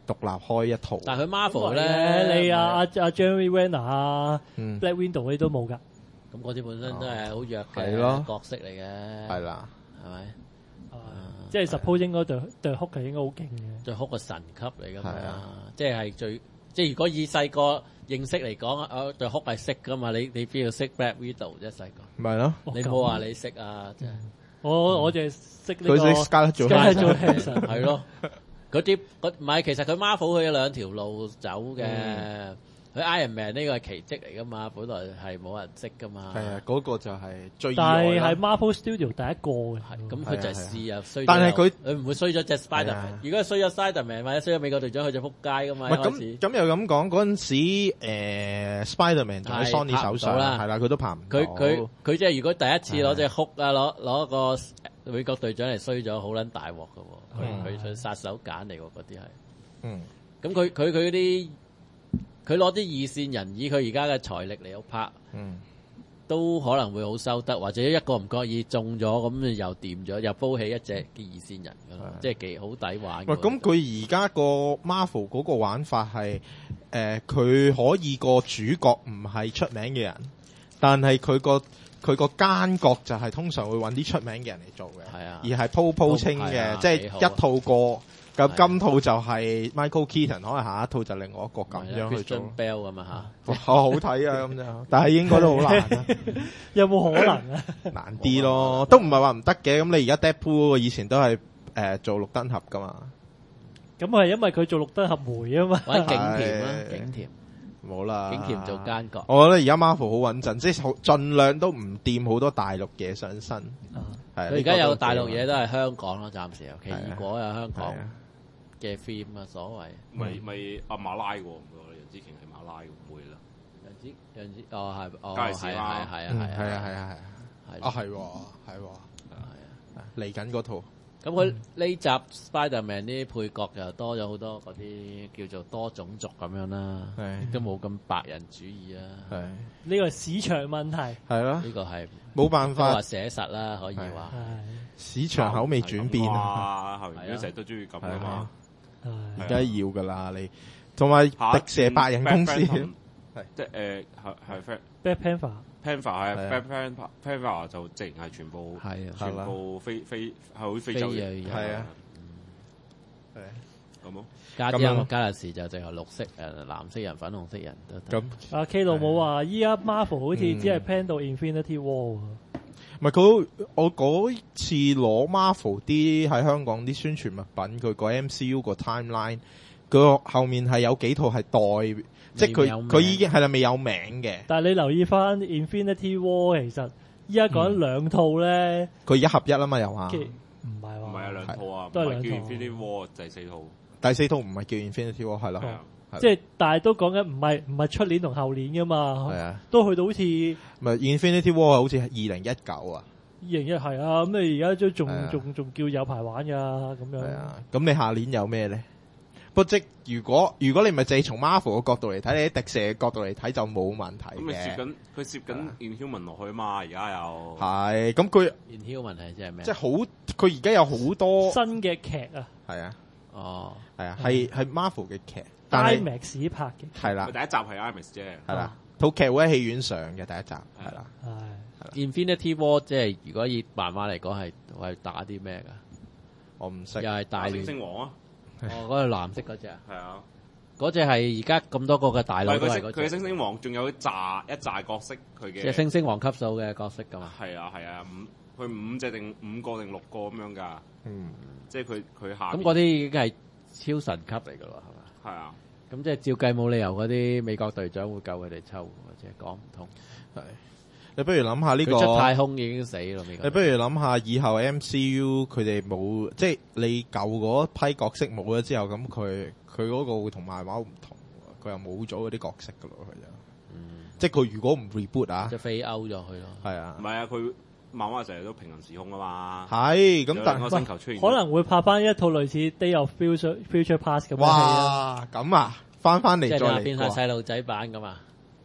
獨立開一套。 但係佢 Marvel 咧， 你啊阿阿 Jeremy Renner 啊 Black Widow 嗰啲都冇㗎。 咁嗰啲本身都係好弱嘅角色嚟嘅。 係啦， 係咪？ 即係 suppose 應該對對 Hulk 係應該好勁嘅。 對 Hulk 個神級嚟㗎嘛，即係最即係如果以細個認識嚟講，我對 Hulk 係識㗎嘛，你你邊度識 Black Widow 啫細個？ 咪咯， 你冇話你識啊，真係。 我我淨係識呢個。 佢識 Scarlett Johansson。 係咯，嗰啲嗰唔係，其實佢 Marvel 佢有兩條路走嘅。佢 Iron Man 呢個係奇蹟嚟噶嘛，本來係冇人識噶嘛。 係啊，嗰個就係最意外。 但係係 Marvel Studio 第一個嘅。 咁佢就係試啊衰。 但係佢佢唔會衰咗隻 Spiderman。如果衰咗 Spiderman 或者衰咗美國隊長，佢就撲街噶嘛。 咁咁又咁講，嗰陣時誒 Spiderman 仲喺 Sony 手上啦，係啦，佢都拍唔到。 佢佢佢即係如果第一次攞隻 Hulk 啊，攞攞個美國隊長嚟衰咗，好撚大鑊噶喎。佢佢佢殺手鐧嚟喎，嗰啲係。嗯。咁佢佢佢嗰啲。佢攞啲二線人以佢而家嘅財力嚟拍，嗯，都可能會好收得，或者一個唔覺意中咗，咁又掂咗，又煲起一隻嘅二線人㗎啦，即係幾好抵玩。喂， 咁佢而家個 Marvel 嗰個玩法係，誒，佢可以個主角唔係出名嘅人，但係佢個佢個奸角就係通常會揾啲出名嘅人嚟做嘅，係啊，而係鋪鋪清嘅，即係一套過。咁今套就係 Michael Keaton，可能下一套就另外一個咁樣去做。 Bell 咁啊嚇， 好睇啊咁就，但係應該都好難啊。 有冇可能啊？ 難啲咯，都唔係話唔得嘅。咁你而家 Deadpool 以前都係誒做綠燈俠噶嘛？ 咁係因為佢做綠燈俠梅啊嘛。 或者景甜啦，景甜冇啦， 景甜做奸角。 我覺得而家 Marvel 好穩陣，即係盡量都唔掂好多大陸嘢上身。 係佢而家有大陸嘢都係香港咯，暫時有奇異果有香港嘅 film 啊，所謂咪咪阿馬拉喎，唔該，楊紫瓊係馬拉唔會啦。 楊紫楊紫哦係哦係係係啊係啊係啊係啊係啊係啊係喎係喎係啊嚟緊嗰套。 咁佢呢集 Spiderman 啲配角又多咗好多嗰啲叫做多種族咁樣啦，都冇咁白人主義啊。 係呢個係市場問題。 係咯， 呢個係冇辦法話寫實啦，可以話市場口味轉變啊。 後面成日都中意咁啊嘛。 而家要噶啦，你同埋迪射白人公司，係即係誒係係 Black Panther Panther 係 Black Panther Panther 就直係全部係全部非非係好非洲嘅， 係啊， 係咁咯。 加啲加勒士就淨係綠色誒藍色人、粉紅色人都咁。 阿 K 老母話：依家 Marvel 好似只係 plan 到 Infinity War。 唔係佢，我嗰次攞 Marvel 啲喺香港啲宣傳物品，佢個 M C U 個 timeline，佢後面係有幾套係代，即係佢佢已經係啦未有名嘅。 但係你留意翻 Infinity War，其實依家講緊兩套咧， 佢一合一啊嘛又話， 唔係話， 唔係啊兩套啊， 都係兩套。Infinity War 第四套， 第四套唔係叫 Infinity War 係咯。 即係，但係都講緊唔係唔係出年同後年噶嘛，係啊，都去到好似唔係 Infinity War 好似係二零一九啊， 二零一係啊，咁你而家都仲仲仲叫有排玩噶咁樣。 係啊，咁你下年有咩咧？不即如果如果你咪淨係從 Marvel 嘅角度嚟睇，你喺迪射嘅角度嚟睇就冇問題嘅。 咁咪攝緊佢攝緊 Inhuman 落去啊嘛，而家又係咁佢 Inhuman 係即係咩？ 即係好，佢而家有好多新嘅劇啊。 係啊， 哦， 係啊，係係 Marvel 嘅劇。 IMAX 拍嘅係啦， 第一集係 IMAX 啫， 係啦，套劇會喺戲院上嘅第一集係啦， 係 Infinity War 即係如果以漫畫嚟講係係打啲咩噶？ 我唔識， 又係大星星王啊， 哦嗰個藍色嗰隻啊， 係啊， 嗰隻係而家咁多個嘅大佬都係嗰隻。 佢嘅星星王仲有一紮一紮角色，佢嘅即係星星王級數嘅角色噶嘛？ 係啊係啊，五佢五隻定五個定六個咁樣噶，嗯，即係佢佢下咁嗰啲已經係超神級嚟噶咯，係嘛？ 係啊。 咁即係照計冇理由嗰啲美國隊長會救佢哋抽，或者講唔通。 係，你不如諗下呢個出太空已經死咯，美國。 你不如諗下以後 M C U 佢哋冇，即係你舊嗰批角色冇咗之後，咁佢佢嗰個會同漫畫唔同，佢又冇咗嗰啲角色噶咯，佢就，嗯，即係佢如果唔 reboot 啊， 就飛歐咗去咯。 係啊， 唔係啊，佢漫畫成日都平行時空啊嘛。 係，咁但係星球出現可能會拍翻一套類似 Day of Future Future Past 咁嘅戲哇，咁啊，翻翻嚟再嚟， 變晒細路仔版咁啊！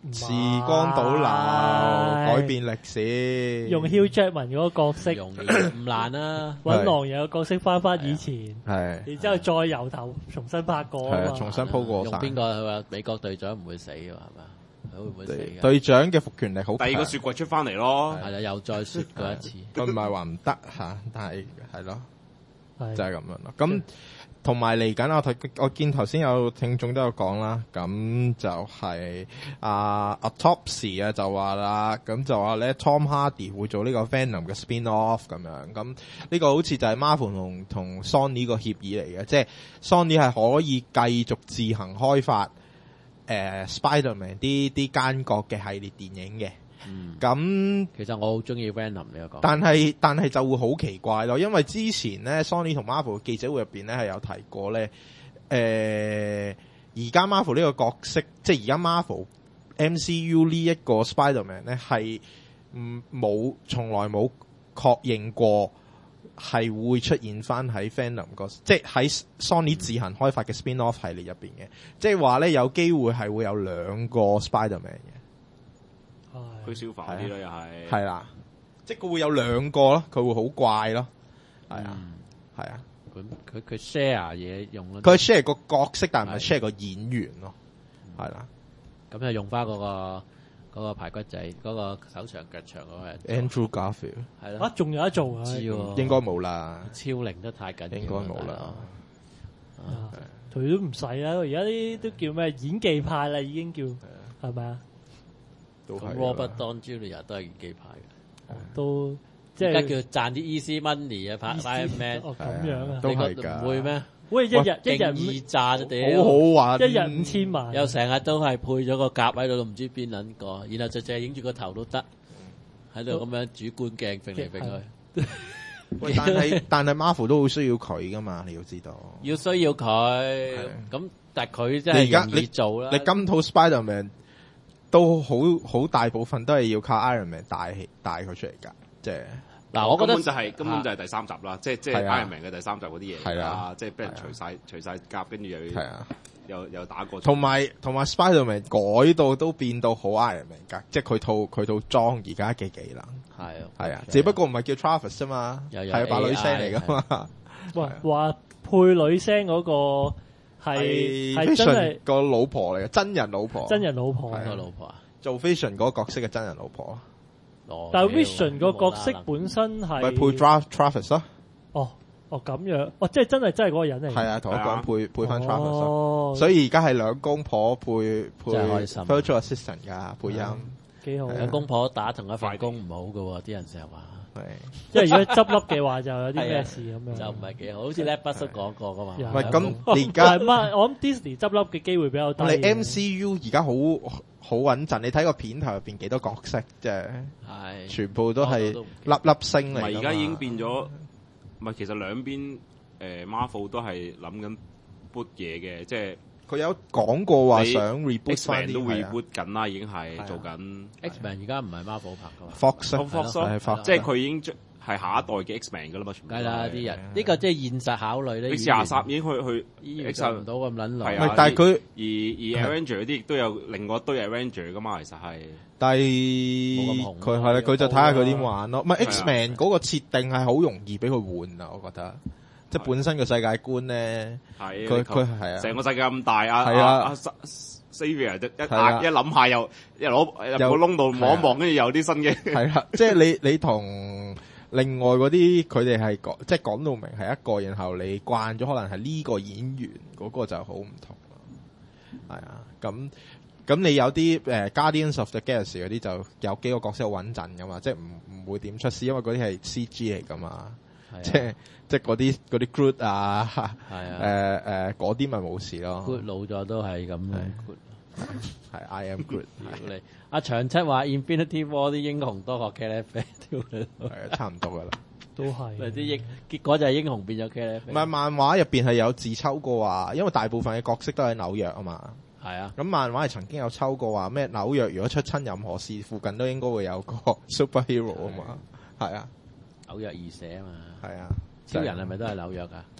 時光倒流，改變歷史， 用 Hugh Jackman 嗰個角色， 容易唔難啊！ 揾狼人嘅角色翻翻以前， 係， 然之後再由頭重新拍過啊嘛， 重新鋪過晒。 用邊個？佢話美國隊長唔會死嘅係嘛？佢會唔會死嘅？ 隊長嘅復權力好強， 第二個雪櫃出翻嚟咯， 係啦，又再雪過一次。 佢唔係話唔得吓，但係係咯，就係咁樣咯。咁。同埋嚟緊，我睇我見頭先有聽眾都有講啦，咁就係啊 Autopsy 啊就話啦，咁就話咧 Tom Hardy 會做呢個 Venom 嘅 spin-off 咁樣，咁呢個好似就係 Marvel 同同 Sony 個協議嚟嘅，即係 Sony 係可以繼續自行開發誒、呃、Spider-Man 啲啲奸角嘅系列電影嘅。 嗯， 咁其實我好中意 Venom 呢個， 但係但係就會好奇怪咯，因為之前咧 Sony 同 Marvel 記者會入邊咧係有提過咧，誒而家 Marvel 呢個角色，即係而家 Marvel M C U 呢一個 Spider-Man 咧係唔冇從來冇確認過係會出現翻喺 Venom 個，即係喺 Sony 自行開發嘅 spin-off 系列入邊嘅，即係話咧有機會係會有兩個 Spider-Man 嘅。 佢消化啲咯，又係係啦，即係佢會有兩個咯，佢會好怪咯，係啊，係啊， 佢佢佢 share 嘢用咯， 佢 share 個角色，但係唔係 share 個演員咯，係啦， 咁就用翻嗰個嗰個排骨仔，嗰個手長腳長嗰個 Andrew Garfield 係咯， 啊仲有得做啊， 知喎， 應該冇啦， 超齡得太緊要， 應該冇啦， 佢都唔使啦，而家啲都叫咩演技派啦，已經叫係咪啊？ 咁 Robert Downey Junior 都係演技派嘅， 都即係而家叫賺啲 easy money 啊，拍 Iron Man 哦咁樣啊， 都係你覺得唔會咩？ 喂，一日一日勁易賺屌， 好好玩， 一日五千萬， 又成日都係配咗個甲喺度，都唔知邊撚個，然後就淨係影住個頭都得，喺度咁樣主觀鏡揈嚟揈去。 喂，但係但係 Marvel 都好需要佢噶嘛，你要知道， 要需要佢，咁但係佢真係容易做啦。 你今套 Spider-Man 都好好大部分都係要靠 Iron Man 帶帶佢出嚟㗎，即係嗱，我覺得根本就係根本就係第三集啦，即係即係 Iron Man 嘅第三集嗰啲嘢係啦，即係俾人除晒除晒甲，跟住又要又又打過， 同埋同埋 Spider-Man 改到都變到好 Iron Man 㗎，即係佢套佢套裝而家嘅技能係係啊，只不過唔係叫 Travis 啫嘛，係把女聲嚟㗎嘛。 哇話配女聲嗰個。係係真係個老婆嚟嘅，真人老婆， 真人老婆個老婆啊， 做 Vision 嗰個角色嘅真人老婆。 但係 Vision 個角色本身係咪配 Travis 咯？ 哦哦咁樣，哦即係真係真係嗰個人嚟。 係啊，同我講配配翻 Travis 咯。所以而家係兩公婆配配 Virtual Assistant 噶配音， 幾好。 兩公婆打同一份工唔好噶，啲人成日話。 係， 因為如果執笠嘅話，就有啲咩事咁樣， 就唔係幾好。好似叻筆叔講過噶嘛。 唔係咁，而家我諗 Disney 執笠嘅機會比較大。 你 M C U 而家好好穩陣，你睇個片頭入邊幾多角色啫？係，全部都係粒粒星嚟。 唔係而家已經變咗，唔係其實兩邊誒 Marvel 都係諗緊 boot 嘢嘅，即係。 佢有講過話想 reboot 翻啲， 都 reboot 緊啦，已經係做緊。 X-Men 而家唔係 Marvel 拍噶嘛 ，Fox，Fox， 即係佢已經係下一代嘅 X-Men 噶啦嘛，全部。 係啦，啲人呢個即係現實考慮咧。 X 廿三已經去去 X 唔到咁撚耐。 係啊，但係佢而而 Avenger 嗰啲亦都有另外一堆 Avenger 噶嘛，其實係。 但係佢係啦，佢就睇下佢點玩咯。唔係 X-Men 嗰個設定係好容易俾佢換啊，我覺得。即係本身個世界觀咧，佢佢係啊， 成個世界咁大啊， 係啊 ，Xavier 一一一諗下又一攞入個窿度望一望，跟住有啲新嘅。係啦，即係你你同另外嗰啲佢哋係講，即係講到明係一個，然後你慣咗可能係呢個演員嗰個就好唔同咯。係啊，咁咁你有啲誒 Guardians of the Galaxy 嗰啲就有幾個角色好穩陣噶嘛，即係唔唔會點出事，因為嗰啲係 C G 嚟噶嘛。即係即係嗰啲嗰啲 Groot 啊，係啊，誒誒嗰啲咪冇事咯。 Groot 老咗都係咁樣， 係 I am Groot。 你阿長七話 Infinity War 啲英雄多過茄喱啡，係啊，差唔多噶啦， 都係。 啲英結果就係英雄變咗茄喱啡。 唔係漫畫入邊係有自抽過話，因為大部分嘅角色都喺紐約啊嘛。 係啊， 咁漫畫係曾經有抽過話咩紐約如果出親任何事，附近都應該會有個 superhero 啊嘛。係啊。 紐約二社啊嘛， 係啊， 超人係咪都係紐約噶？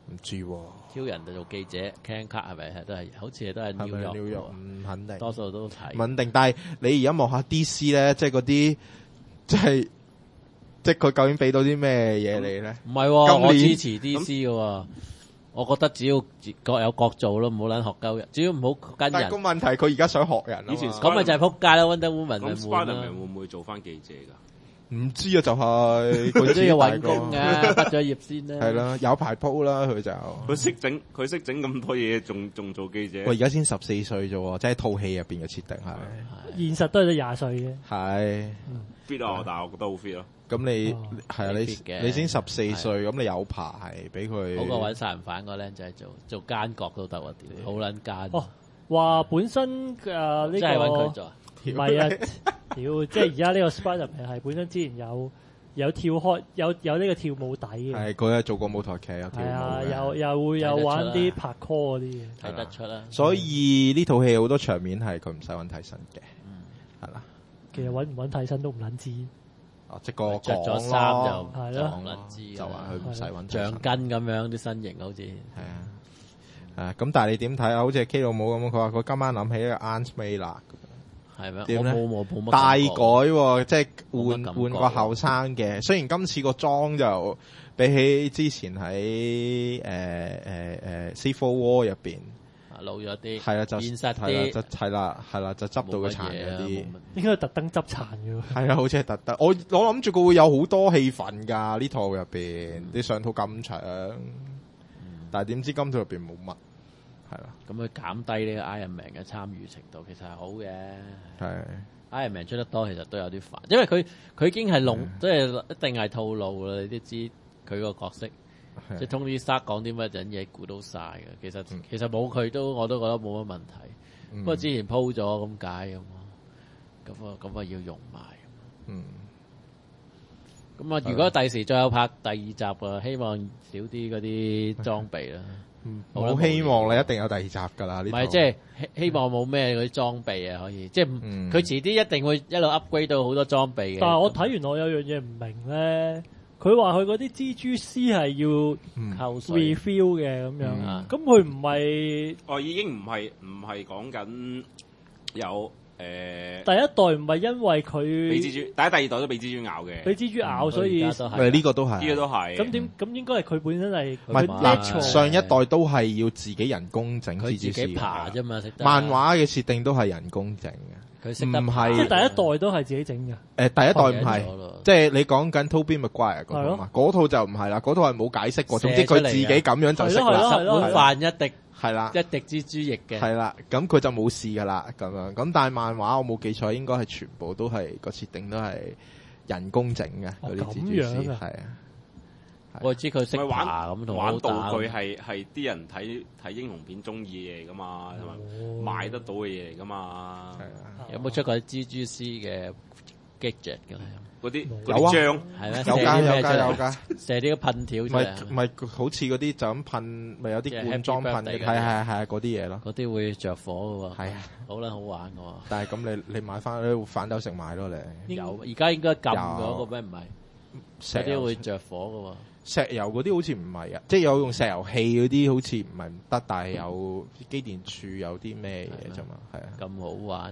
唔知喎。 挑人就做記者 ，Ken Carr 係咪都係？好似都係 New York，New York 唔肯定， 多數都睇。 唔肯定，但係你而家望下 D C 咧，即係嗰啲，即係即係佢究竟俾到啲咩嘢你咧？ 唔係、哦，我支持 D C 嘅、哦。我覺得只要各有各做咯，唔好撚學鳩人，只要唔好跟人。 但係個問題，佢而家想學人啊嘛。 咁咪就係撲街啦 ，Wonder Woman 咪悶啦。 會唔會做翻記者㗎？ 唔知啊，就係佢都要揾工嘅，畢咗業先啦。 係啦，有排鋪啦，佢就佢識整，佢識整咁多嘢，仲仲做記者。 喂，而家先十四歲啫喎，即係套戲入邊嘅設定係。 現實都係得廿歲嘅。 係 fit 啊，但係我覺得好 fit 咯。 咁你係啊，你你先十四歲，咁你有排俾佢。 好過揾殺人犯個僆仔做做奸角都得喎，屌，好撚奸。 哦，話本身誒呢個。真係揾佢做。唔係啊，屌！即係而家呢個 Spider-Man 係本身之前有有跳開有有呢個跳舞底嘅， 係佢係做過舞台劇有跳舞嘅，係啊， 又又會有玩啲拍 call 嗰啲嘢， 睇得出啦。 所以呢套戲好多場面係佢唔使揾替身嘅，係啦。 其實揾唔揾替身都唔撚知。 哦，即個着咗衫就係咯，唔撚知就話佢唔使揾橡筋咁樣啲身形好似係啊。啊，咁但係你點睇啊？好似 K 老母咁，佢話佢今晚諗起一個 Aunt May 啦。 係咩？ 點咧？ 大改喎，即係換換個後生嘅。雖然今次個妝就比起之前喺誒誒誒 Civil War 入邊老咗啲， 係啦，就現實啲，就係啦，係啦，就執到個殘嗰啲。 應該特登執殘嘅。係啊，好似係特登。我我諗住佢會有好多戲份㗎呢套入邊，你上套咁長，但係點知今套入邊冇乜。係啦， 咁佢減低呢個 Iron Man 嘅參與程度，其實係好嘅。 係 Iron Man 出得多，其實都有啲煩，因為佢佢已經係弄，即係一定係套路啦。你都知佢個角色，即係 Tony Stark 講啲乜嘢估到晒嘅。其實、嗯、其實冇佢都我都覺得冇乜問題。嗯、不過之前鋪咗咁解咁咯，咁啊咁啊要用埋。嗯。咁啊，如果第時再有拍第二集啊，希望少啲嗰啲裝備啦。 好、嗯、希望你一定有第二集噶啦，呢唔係即係希希望冇咩嗰啲裝備啊，可以即係佢遲啲一定會一路 upgrade 到好多裝備嘅。 但係我睇完我有樣嘢唔明咧，佢話佢嗰啲蜘蛛絲係要扣 refill 嘅咁樣，咁佢唔係哦，已經唔係唔係講緊有。誒、呃， 第一代唔係因為佢俾蜘蛛，第一、第二代都俾蜘蛛咬嘅， 俾蜘蛛咬，嗯、所以誒呢個都係， 呢個都係。 咁點咁應該係佢本身係唔係上一代都係要自己人工整蜘蛛絲， 自己爬啫嘛。 漫畫嘅設定都係人工整嘅， 佢識得唔係即係第一代都係自己整嘅。誒、 呃，第一代唔係，即係你講緊 Tobey Maguire 嗰套嘛？嗰套就唔係啦，嗰套係冇解釋過。總之佢自己咁樣就識啦， 十碗飯一滴。 係啦， 一滴蜘蛛液嘅。 係啦，咁佢就冇事噶啦，咁樣。咁但係漫畫我冇記錯，應該係全部都係個設定都係人工整嘅嗰啲蜘蛛絲，係啊。 我知佢識爬咁同玩道具係係啲人睇睇英雄片中意嘅嘢噶嘛，同埋買得到嘅嘢嚟噶嘛。係啊。 有冇出過蜘蛛絲嘅 gadget 嘅？ 嗰啲有啊， 係咩？ 有㗎有㗎有㗎， 射啲噴條出嚟。 唔係好似嗰啲就咁噴，咪有啲罐裝噴嘅，係係係嗰啲嘢咯。 嗰啲會着火嘅喎。 係啊， 好啦，好玩嘅喎。 但係咁你你買翻咧反斗城買咯你。 有，而家應該禁咗個咩？唔係，嗰啲會着火嘅喎。 石油嗰啲好似唔係啊，即係有用石油氣嗰啲好似唔係唔得，但係有機電處有啲咩嘢啫嘛，係啊。 咁好玩。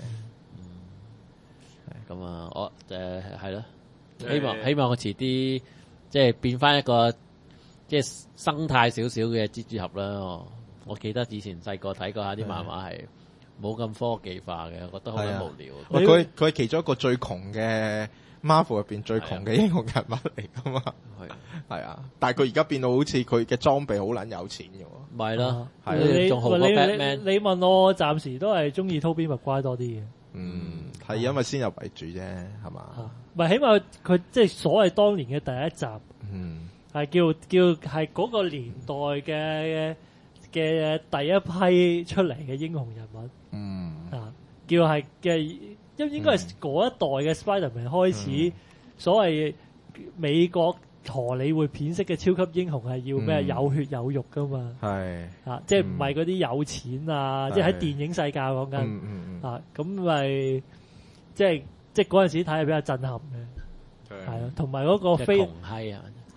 咁啊，我誒係咯，希望希望我遲啲即係變翻一個即係生態少少嘅蜘蛛俠啦。我我記得以前細個睇過下啲漫畫係冇咁科技化嘅，我覺得好鬼無聊。 喂，佢佢係其中一個最窮嘅 Marvel 入邊最窮嘅英雄人物嚟噶嘛？係係啊，但係佢而家變到好似佢嘅裝備好撚有錢嘅喎。 咪咯， 係仲好過 Batman。 你問我，暫時都係中意 Tobey Maguire多啲嘅。 嗯，係因為先入為主啫，係嘛？ 唔係，起碼佢即係所謂當年嘅第一集，嗯，係叫叫係嗰個年代嘅嘅第一批出嚟嘅英雄人物，嗯，啊，叫係嘅，因應該係嗰一代嘅 Spider-Man 開始，所謂美國荷里活片式嘅超級英雄係要咩？有血有肉噶嘛，係啊，即係唔係嗰啲有錢啊，即係喺電影世界講緊，啊，咁咪即係即係嗰陣時睇係比較震撼嘅，係啊，同埋嗰個飛窮閪啊，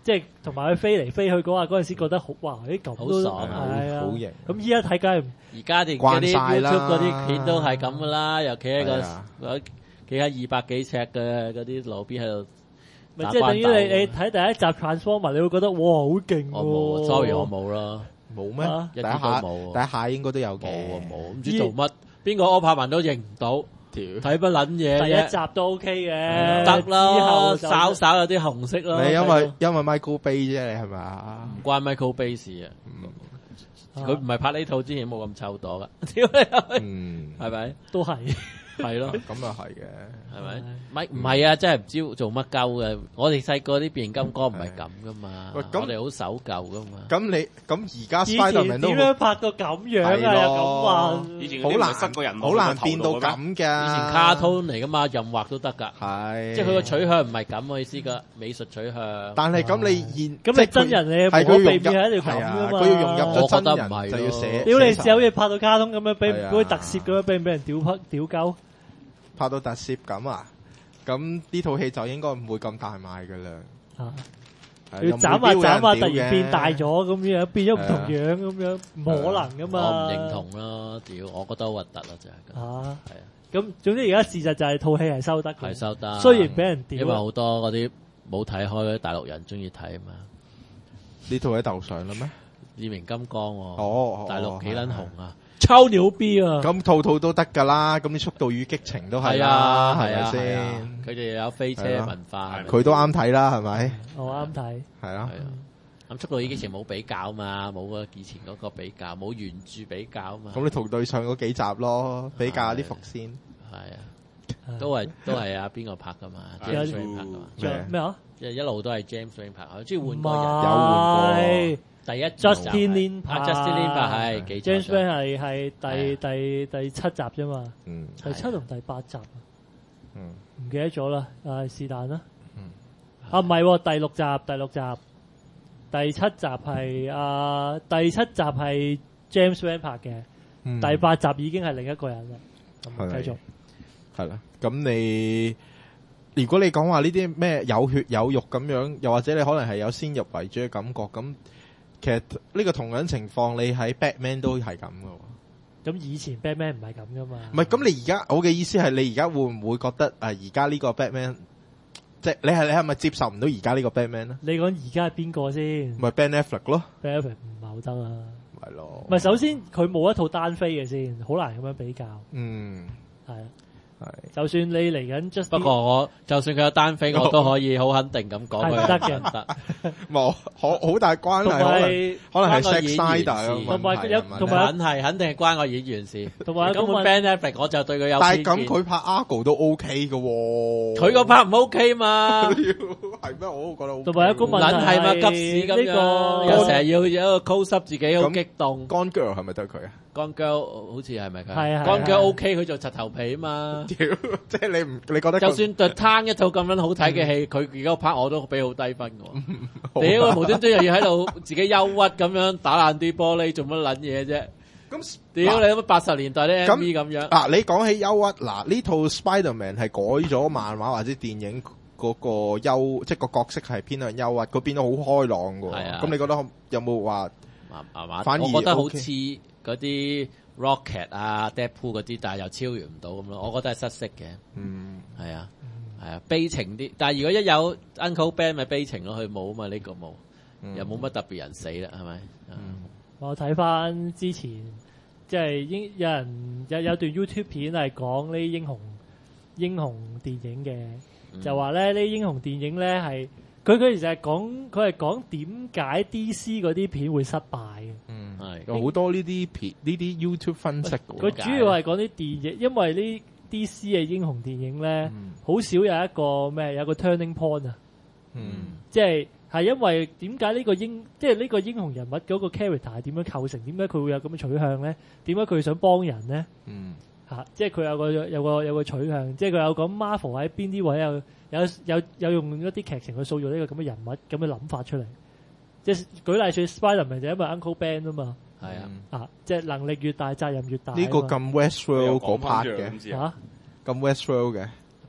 即係同埋佢飛嚟飛去嗰下嗰陣時覺得好哇！啲咁好都爽啊係啊， 好型。 咁依家睇梗係而家啲嗰慣啲晒啦 YouTube 嗰啲片都係咁噶啦，又企喺係啊個企喺二百幾尺嘅嗰啲路邊喺度。 咪即係等於你你睇第一集 Transformer，你會覺得哇好勁我冇喎 ，sorry 我冇啦， 冇咩？ 啊第一下一啲都冇第一下應該都有嘅。 冇啊冇，唔知做乜，邊個柯柏文都認唔到，睇乜撚嘢第一啫？ 集都 OK 嘅， 得之啦， 後就稍稍有啲紅色咯。 你因為睇到因為 Michael Bay 啫，你係咪啊？ 唔關 Michael Bay 事啊， 啊佢唔係拍呢套之前冇咁臭朵噶，屌你， 嗯， 係咪？ 都係係咯。 咁又係嘅。 係咪？咪唔係啊！真係唔知做乜鳩嘅。我哋細個啲變形金剛唔係咁噶嘛， 喂咁我哋好守舊噶嘛。 咁你咁而家以 Spiderman 前都點樣拍到咁樣啊？ 係又咯咁問， 以前好難塞個人好難變到咁㗎。 以前卡通嚟噶嘛，任畫都得㗎。 係， 即係佢個取向唔係咁嘅意思㗎，美術取向。 但係咁你現咁你真人你無可避免係一條咁係啊噶嘛？ 佢要融入咗真我覺得唔係人就要寫。 屌你寫只好似拍到卡通咁樣，俾係啊嗰啲特攝咁樣，俾唔俾人屌拍屌鳩？ 拍到特攝咁啊！咁呢套戲就應該唔會咁大賣㗎啦。 啊！ 係要斬下斬下，突然又唔會標嘅變大咗咁樣，變咗唔同樣咁樣，唔可能噶嘛！ 我唔認同啦，屌！我覺得好核突啦，真係。 啊！ 係啊， 咁總之而家事實就係套戲係收得嘅， 係收得。 雖然俾人屌， 因為好多嗰啲冇睇開嗰啲大陸人中意睇啊嘛。 呢套喺豆上啦咩？ 變形金剛喎， 哦， 大陸幾撚紅啊！ 超牛逼啊！ 咁套套都得㗎啦，咁啲速度與激情都係係啦， 啊， 係咪係啊，係啊先？ 佢哋有飛車文化， 佢都啱睇啦，係咪？ 我啱睇， 係啊係，啊。咁速度與激情冇比較嘛，冇啊以前嗰個比較，冇原著比較嘛。 咁你同對上嗰幾集咯，比較下啲伏先。 係啊，都係都係啊邊個拍㗎嘛？James Wan 拍㗎嘛？ 仲有咩啊？ 即係一路都係 James Wan 拍，我中意換唔個人。 有換係第一 Justin Lin 拍啊 Justin Lin 拍係幾集 James 㗎 Wan 係係第係第第七集啫嘛， 嗯第七同第八集啊， 嗯， 唔記得咗啦，啊是但啦嗯。 啊唔係喎，第六集第六集，第七集係啊第七集係 James Wan 拍嘅， 嗯第八集已經係另一個人啦。咁係繼續。 係啦。咁你如果你講話呢啲咩有血有肉咁樣，又或者你可能係有先入為主嘅感覺，咁其實呢個同樣情況，你喺 Batman 都係咁噶。 咁以前 Batman 唔係咁噶嘛？ 唔係，咁你而家我嘅意思係，你而家會唔會覺得啊？而家呢個 Batman，即係你係你係咪接受唔到而家呢個 Batman 咧？ 你講而家係邊個先咪 Ben Affleck 咯， ？Batman 唔係好得啊！ 係咯。 唔係首先佢冇一套單飛嘅先，好難咁樣比較。 嗯， 係啊， 係。 就算你嚟緊 Just 不過我就算佢有單飛，我都可以好肯定咁講佢係唔得嘅唔得。 冇好好大關同係，可能埋可能係關個 Zack 演員 Snyder 事嘅同埋問題有係咪同埋肯係肯定係關個演員事， 同埋根本咁 Ben Affleck 我就對佢有但係偏見。 咁佢拍 Argo 都 OK 嘅喎， 佢個拍唔 OK 嘛？ 係咩？我都覺得 OK 同埋一個問題撚係嘛急屎咁呢樣， 個又成日要有一個 close up 自己好咁激動。 Gone Girl 係咪都係佢啊？ Gone Girl 好似係咪佢？ 係啊係啊 Gone Girl OK，佢做柒頭皮啊嘛。 屌，即係你唔你覺得佢就算 The Town 一套咁樣好睇嘅戲，佢而家拍我都俾好低分嘅好喎。屌，無端端又要喺度自己憂鬱咁樣打爛啲玻璃，做乜撚嘢啫？ 咁屌嗱你乜八十年代啲 M V 咁樣。 啊！你講起憂鬱，嗱呢套 Spiderman 係改咗漫畫或者電影嗰個憂，即係個角色係偏向憂鬱，佢變得好開朗嘅喎。 係啊咁你覺得有冇話麻麻麻， 反而我覺得好 OK 似嗰啲 Rocket 啊、Deadpool 嗰啲，但係又超越唔到咁咯。我覺得係失色嘅， 嗯係啊，係啊，悲情啲。但係如果一有 Uncle Ben 咪悲情咯，佢冇啊嘛，呢個冇， 嗯又冇乜特別人死啦，係咪？ 我睇翻之前，即係英有人有有段 YouTube 片係講呢啲英雄英雄電影嘅， 嗯就話咧呢啲英雄電影咧係佢佢其實係講佢係講點解 D C 嗰啲片會失敗嘅。 嗯， 係有好多呢啲片呢啲 YouTube 分析嘅佢喎。 主要係講啲電影，因為呢 D C 嘅英雄電影咧， 嗯好、少有一個咩有個 turning point 啊， 嗯即係係因為點解呢個英即係呢個英雄人物嗰個 character 係點樣構成？點解佢會有咁嘅取向咧？點解佢想幫人咧？ 嗯嚇、啊！即係佢有個有個有個取向，即係佢有講 Marvel 喺邊啲位有有有有用一啲劇情去塑造呢個咁嘅人物咁嘅諗法出嚟。即係舉例説 Spiderman 就因為 Uncle Ben 啊嘛， 係啊， 啊即係能力越大責任越大啊嘛。 呢個咁 Westworld 嗰 part 嘅， 嚇咁 Westworld 嘅，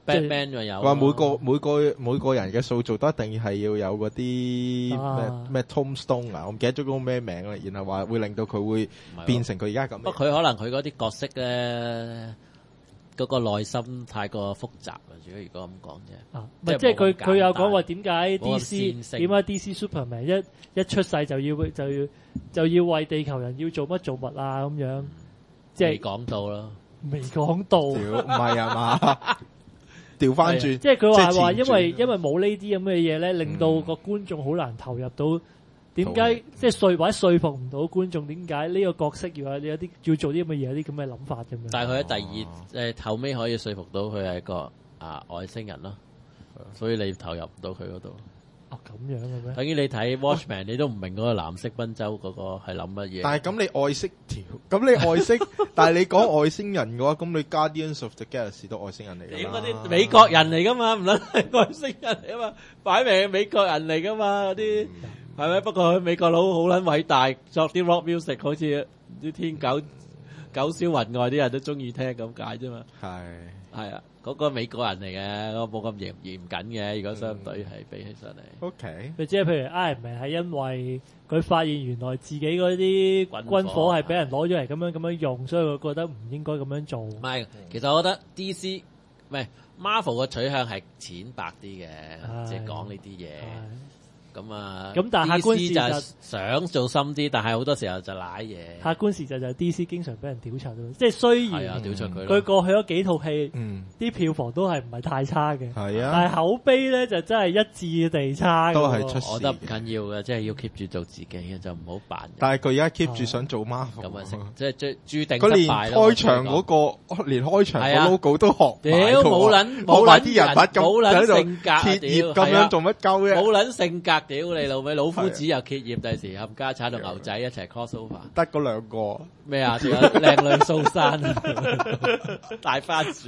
Batman 咪有。 話每個每個每個人嘅塑造都一定係要有嗰啲咩咩 Tombstone 啊，我唔記得咗嗰個咩名啦。然後話會令到佢會變成佢而家咁。 不過佢可能佢嗰啲角色咧，嗰個內心太過複雜啦。如果如果咁講啫， 啊，即係佢佢有講話點解 D C 點解 D C Superman 一一出世就要就要就要為地球人要做乜做乜啊咁樣，即係講到啦， 未講到，唔係啊嘛，調翻轉， 即係佢話話因為因為冇呢啲咁嘅嘢咧，令到個觀眾好難投入到。點解即係說或者說服唔到觀眾？點解呢個角色要有有啲要做啲咁嘅嘢，有啲咁嘅諗法咁樣？ 但係佢喺第二誒後尾可以說服到佢係一個啊外星人咯，所以你投入唔到佢嗰度。 哦，咁樣嘅咩？ 等於你睇 Watchmen，你都唔明嗰個藍色賓州嗰個係諗乜嘢。 但係咁你外星條，咁你外星，但係你講外星人嘅話，咁你 Guardians of the Galaxy 都外星人嚟㗎啦。 嗰啲美國人嚟㗎嘛，唔撚係外星人嚟㗎嘛，擺明係美國人嚟㗎嘛嗰啲。係咪？不過美國佬好撚偉大，作啲 rock music 好似啲天九九霄雲外啲人都中意聽咁解啫嘛。係係啊，嗰個美國人嚟嘅，嗰個冇咁嚴嚴謹嘅。如果相對係比起上嚟 ，OK。 即係譬如 Iron Man 係因為佢發現原來自己嗰啲軍火係俾人攞咗嚟咁樣咁樣用，所以佢覺得唔應該咁樣做。唔係，其實我覺得 D C 唔係 Marvel 嘅取向係淺白啲嘅，即係講呢啲嘢。咁啊， 咁但係客觀事實就想做深啲，但係好多時候就瀨嘢。 客觀事實就係 D C 經常俾人屌柒咯，即係雖然佢過去咗幾套戲，啲、嗯、票房都係唔係太差嘅，係啊，但係口碑咧就真係一致地差。都係出事， 我覺得唔緊要嘅，即係要 keep 住做自己嘅，就唔好扮。 但係佢而家 keep 住想做 Marvel，咁啊， 即係最注定失敗咯。 佢連開場嗰、那個，連開場個 logo 都學， 屌冇撚冇撚啲人物咁冇撚性格， 貼頁咁樣做乜鳩嘅？ 冇撚性格。屌你老味，老夫子又結業，第時冚家產同牛仔一齊 crossover， 得嗰兩個咩啊？仲有靚女蘇珊，大番薯，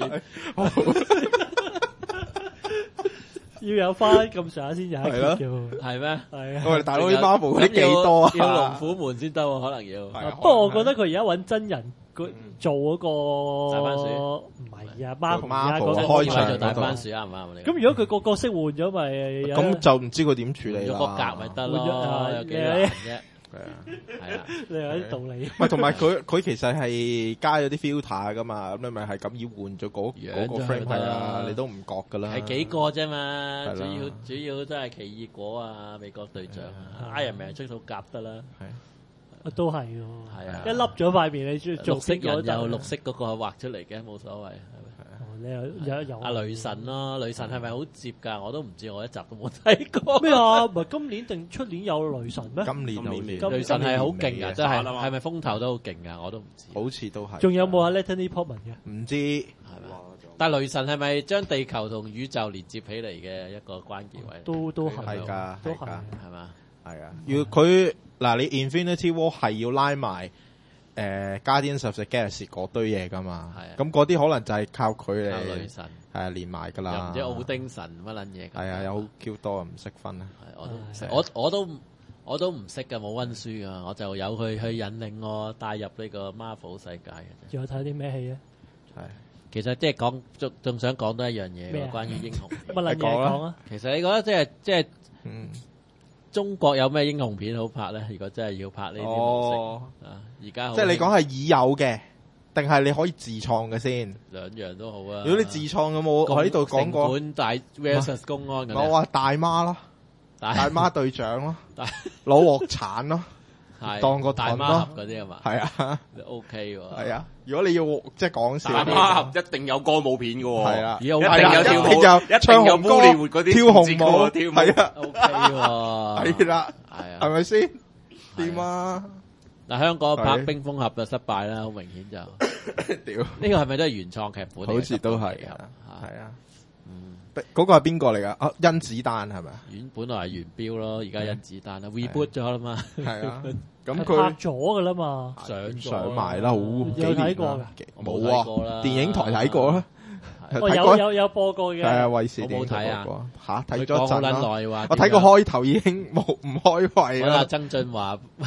要有翻咁上下先有一結嘅， 係咩？ 係啊，我哋大佬啲 Marvel 啲幾多啊？ 要龍虎門先得，可能要。 不過我覺得佢而家揾真人佢做嗰個大番薯， 唔係啊，Marvel 而家嗰個開場做大番薯啱唔啱？ 咁如果佢個角色換咗，咪咁就唔知佢點處理啦。 換咗個格咪得咯，有幾難啫？係啊，係啊， 你有啲道理。 唔係同埋佢佢其實係加咗啲 filter 噶嘛，咁你咪係咁要換咗嗰嗰個 frame 係啊，你都唔覺噶啦。 係幾個啫嘛，主要主要都係奇異果啊，美國隊長啊 ，Iron Man 出套夾得啦。 都係喎， 係啊， 一粒咗塊面你中意綠色人有綠色嗰個畫出嚟嘅，冇所謂，係咪？ 哦，你有有有阿雷神咯，雷神係咪好接㗎？我都唔知，我一集都冇睇過。 咩啊？唔係今年定出年有雷神咩？ 今年好似雷神係好勁啊！真係係咪風頭都好勁啊？我都唔知。 好似都係。 仲有冇阿 Natalie Portman 嘅？ 唔知係咪？ 但係雷神係咪將地球同宇宙連接起嚟嘅一個關鍵位？ 都都係係㗎， 都係係嘛？ 係啊，要佢。嗱，你 Infinity War 係要拉埋誒、呃、Guardians of the Galaxy 嗰堆嘢噶嘛？係咁嗰啲可能就係靠佢嚟， 雷神係啊連埋噶啦。 又唔知奧丁神乜撚嘢？ 係啊，有好 Q 多啊，唔識分啊。 係我都唔識，我我都我都唔識噶，冇溫書噶，我就有佢去引領我帶入呢個 Marvel 世界嘅。 仲有睇啲咩戲咧？ 係其實即係講仲仲想講多一樣嘢喎，關於英雄乜撚嘢講啊？ 其實你覺得即係即係嗯。 中國有咩英雄片好拍咧？如果真係要拍呢啲模式啊，而家即係你講係已有嘅，定係你可以自創嘅先？ 兩樣都好啊。如果你自創有冇我喺呢度講過？ 成本大 versus 公安咁。 我話大媽咯，大媽隊長咯，老鑊鏟咯。當個大媽盒嗰啲係嘛？ 係啊 ，O K 喎。 係啊，如果你要即係講笑， 大媽盒一定有歌舞片嘅喎。 係啊， 一定有跳舞，一定有波利活嗰啲跳紅舞， 跳舞係啊 ，O K 喎。 係啦， 係啊， 係咪先？點啊？ 嗱，香港拍冰封俠就失敗啦，好明顯就。 屌， 呢個係咪都係原創劇本？ 好似都係啊，係啊。嗰個係邊個嚟噶？啊，甄子丹係咪啊？ 原本來係元彪咯，而家甄子丹啦 reboot 咗啦嘛。 係啊，咁佢拍咗噶啦嘛， 上上埋啦，好有睇過噶？ 冇啊， 電影台睇過啦。 我有有有播過嘅。 係啊，衛視我冇睇啊。 吓，睇咗一陣啦。 我睇過開頭已經冇唔開胃啦。 曾俊華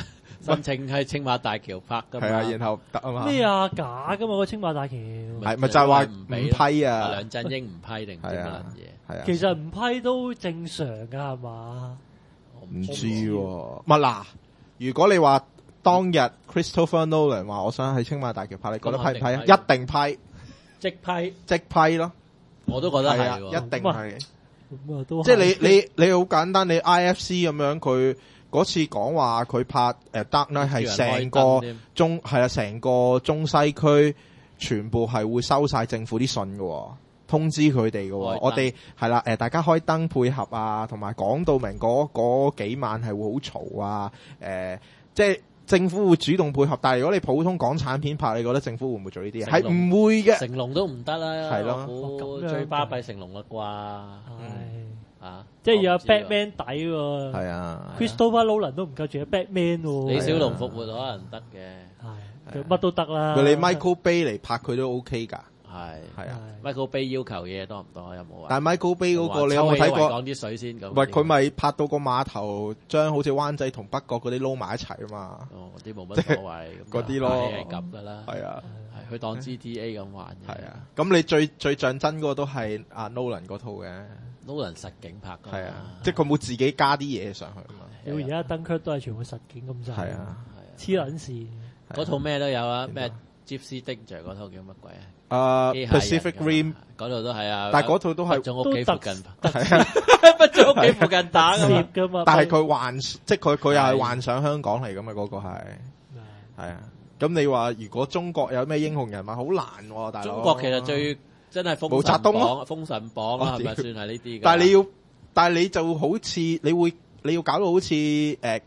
申請喺青馬大橋拍噶嘛。 係啊，然後得啊嘛。 咩啊？假噶嘛個青馬大橋。 係咪就係話唔批啊？ 梁振英唔批定唔知乜嘢？ 係啊。 其實唔批都正常噶係嘛？ 唔知喎。咪嗱，如果你話當日 Christopher Nolan 話我想喺青馬大橋拍，你覺得批唔批啊？一定批， 即批， 即批咯。 我都覺得係， 一定係。 咁啊都即係你你你好簡單，你 I F C 咁樣，佢嗰次講話佢拍誒 Dark Knight 係成個中係啊，成個中西區全部係會收晒政府啲信嘅，通知佢哋嘅。我哋係啦，誒大家開燈配合啊，同埋講到明嗰嗰幾晚係會好嘈啊，誒即係。政府會主動配合，但係如果你普通港產片拍，你覺得政府會唔會做呢啲嘢？係唔會嘅。 成龍都唔得啦， 係咯， 我最巴閉成龍啦啩。 係啊， 即係要有 Batman 底喎。 係啊 ，Christopher Nolan 都唔夠住有 Batman 喎。 李小龍復活可能得嘅， 係乜都得啦。 你 Michael Bay 嚟拍佢都 OK 㗎。係係啊 ，Michael Bay 要求嘢多唔多？有冇啊？ 但係 Michael Bay 嗰個你有冇睇過？ 講啲水先咁。 喂，佢咪拍到個碼頭，將好似灣仔同北角嗰啲撈埋一齊啊嘛。 哦，嗰啲冇乜所謂， 嗰啲咯， 係咁噶啦。 係啊， 係佢當 G T A 咁玩嘅。 係啊，咁你最最象真嗰個都係阿 Nolan 嗰套嘅。 Nolan 實景拍㗎。係啊， 即係佢冇自己加啲嘢上去啊嘛。 到而家登區都係全部實景咁滯。 係啊， 黐撚線。 嗰套咩都有啊，咩 Gypsy Danger 嗰套叫乜鬼啊？ 誒 Pacific Rim 嗰度都係啊， 但係嗰套都係畢咗屋企附近， 係啊， 畢咗屋企附近打㗎嘛。 但係佢幻，即係佢佢又係幻想香港嚟㗎嘛，嗰個係係啊。咁你話如果中國有咩英雄人物好難喎，大佬。中國其實最真係封神榜，封神榜啊，係咪算係呢啲？ 但係你要，但係你就好似你會你要搞到好似誒誒誒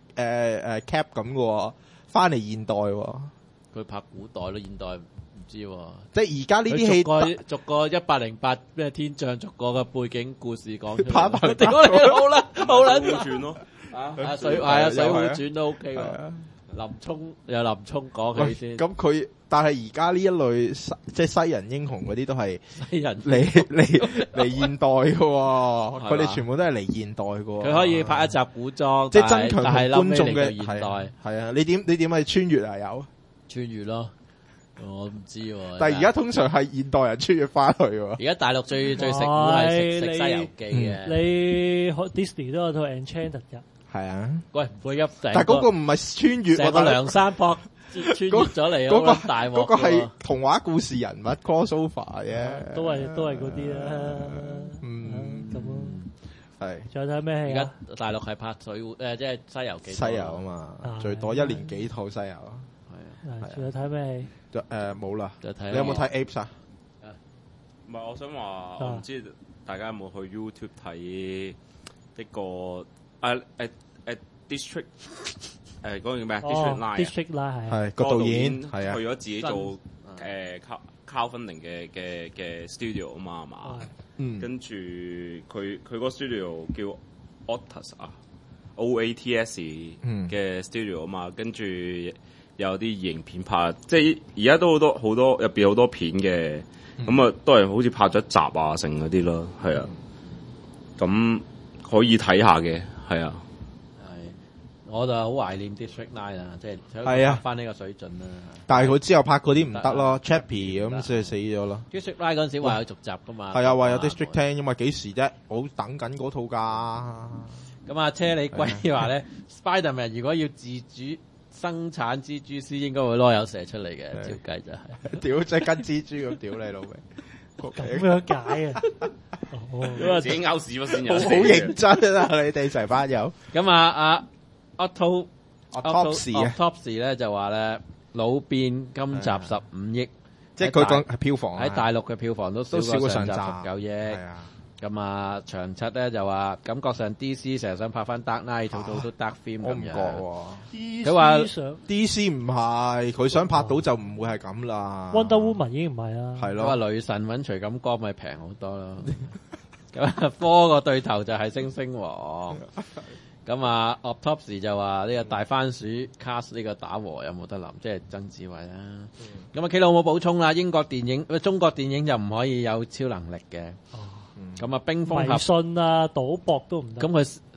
Cap 咁嘅喎，翻嚟現代喎。 佢拍古代咯，現代唔知喎。 即係而家呢啲戲， 逐個逐個一百零八咩天象，逐個嘅背景故事講出嚟。 拍拍屌你好啦，好啦， 水滸傳咯， 啊啊水係啊水滸傳都 OK 喎。林沖有林沖講起先。 咁佢但係而家呢一類即係西人英雄嗰啲都係西人嚟嚟嚟現代嘅，佢哋全部都係嚟現代嘅。 佢可以拍一集古裝， 即係增強觀眾嘅現代。 係啊，你點你點係穿越啊？有穿越咯。我唔知喎， 但係而家通常係現代人穿越翻去喎。 而家大陸最最食苦係食食西遊記嘅。 你 Disney 都有套 Enchanted 嘅。 係啊， 喂，唔會一但係嗰個唔係穿越， 成個梁山泊穿越咗嚟， 嗰個大鑊。 嗰個係童話故事人物 crossover 嘅， 都係都係嗰啲啦。 嗯， 咁咯。 係。 仲有睇咩戲？ 而家大陸係拍水誒，即係西遊記。 西遊啊嘛，最多一年幾套西遊。 係。仲有睇咩戲？ 就誒冇啦。 就睇。 你有冇睇 Apes 啊？ 唔係，我想話，我唔知大家有冇去 YouTube 睇一個。誒誒誒 district 誒嗰個叫咩 district line，district line 係係個導演係啊， 去咗自己做誒 crowdfunding 嘅嘅嘅 studio 啊嘛，係嘛？嗯，跟住佢佢嗰個 studio 叫 Otas 啊 ，O A T S 嘅 studio 啊嘛，跟住有啲影片拍，即係而家都好多好多入邊好多片嘅，咁啊都係好似拍咗一集啊，成嗰啲咯，係啊，咁可以睇下嘅。係啊， 係，我就好懷念 District Nine 啊，即係係啊， 翻呢個水準啦。 但係佢之後拍嗰啲唔得咯 ，Chappie 咁就死咗咯。 District Nine 嗰陣時話有續集噶嘛？ 係啊，話有 District Ten，因為幾時啫？我等緊嗰套噶。 咁阿車你龜話咧，Spiderman 如果要自主生產蜘蛛絲，應該會攞有射出嚟嘅，照計就係。 屌，即係跟蜘蛛咁屌你老味。 咁樣解啊！ 自己勾屎先有， 好認真啊！你哋成班友。 咁啊啊 Otto Autopsy 啊 ，Autopsy 咧就話咧老變今集十五億， 即係佢講係票房喺大陸嘅票房都少過上集十九億。 係啊。 咁啊，長七咧就話感覺上 D C 成日想拍翻 Dark Knight，套套都 Dark Film 咁樣。 我唔覺喎。佢話 D C 唔係，佢想拍到就唔會係咁啦。 Wonder Woman 已經唔係啦。 係咯。 佢話女神揾徐錦江咪平好多咯。咁啊，科個對頭就係星星王。咁啊 Autopsy 就話呢個大番薯 cast 呢個打和有冇得諗？即係曾志偉啦。咁啊，K 佬冇補充啦。英國電影、中國電影就唔可以有超能力嘅。咁啊，冰封俠迷信啊，賭博都唔得。 咁佢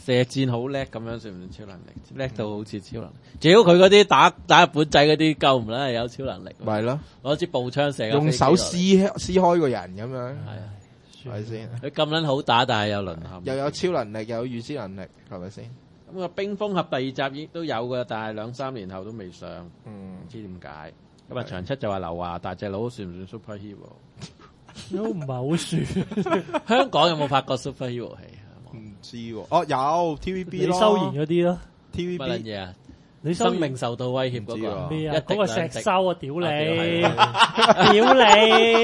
射箭好叻咁樣，算唔算超能力？叻到好似超能力。只要佢嗰啲打打日本仔嗰啲夠唔啦，係有超能力。 咪咯， 攞支步槍射， 用手撕撕開個人咁樣。係啊， 係咪先？ 佢咁撚好打，但係有淪陷。 又有超能力，又有預知能力，係咪先？ 咁啊，冰封俠第二集亦都有嘅，但係兩三年後都未上。 嗯， 唔知點解。咁啊，長七就話劉華大隻佬算唔算 superhero？ 都唔係好算。 香港有冇拍過 superhero 戲？ 唔知喎。哦，有 T V B 咯， 李修賢嗰啲咯 ，T V B 乜嘢啊？ 你生命受到威脅嗰個咩啊？嗰個石修啊，屌你， 啊屌你，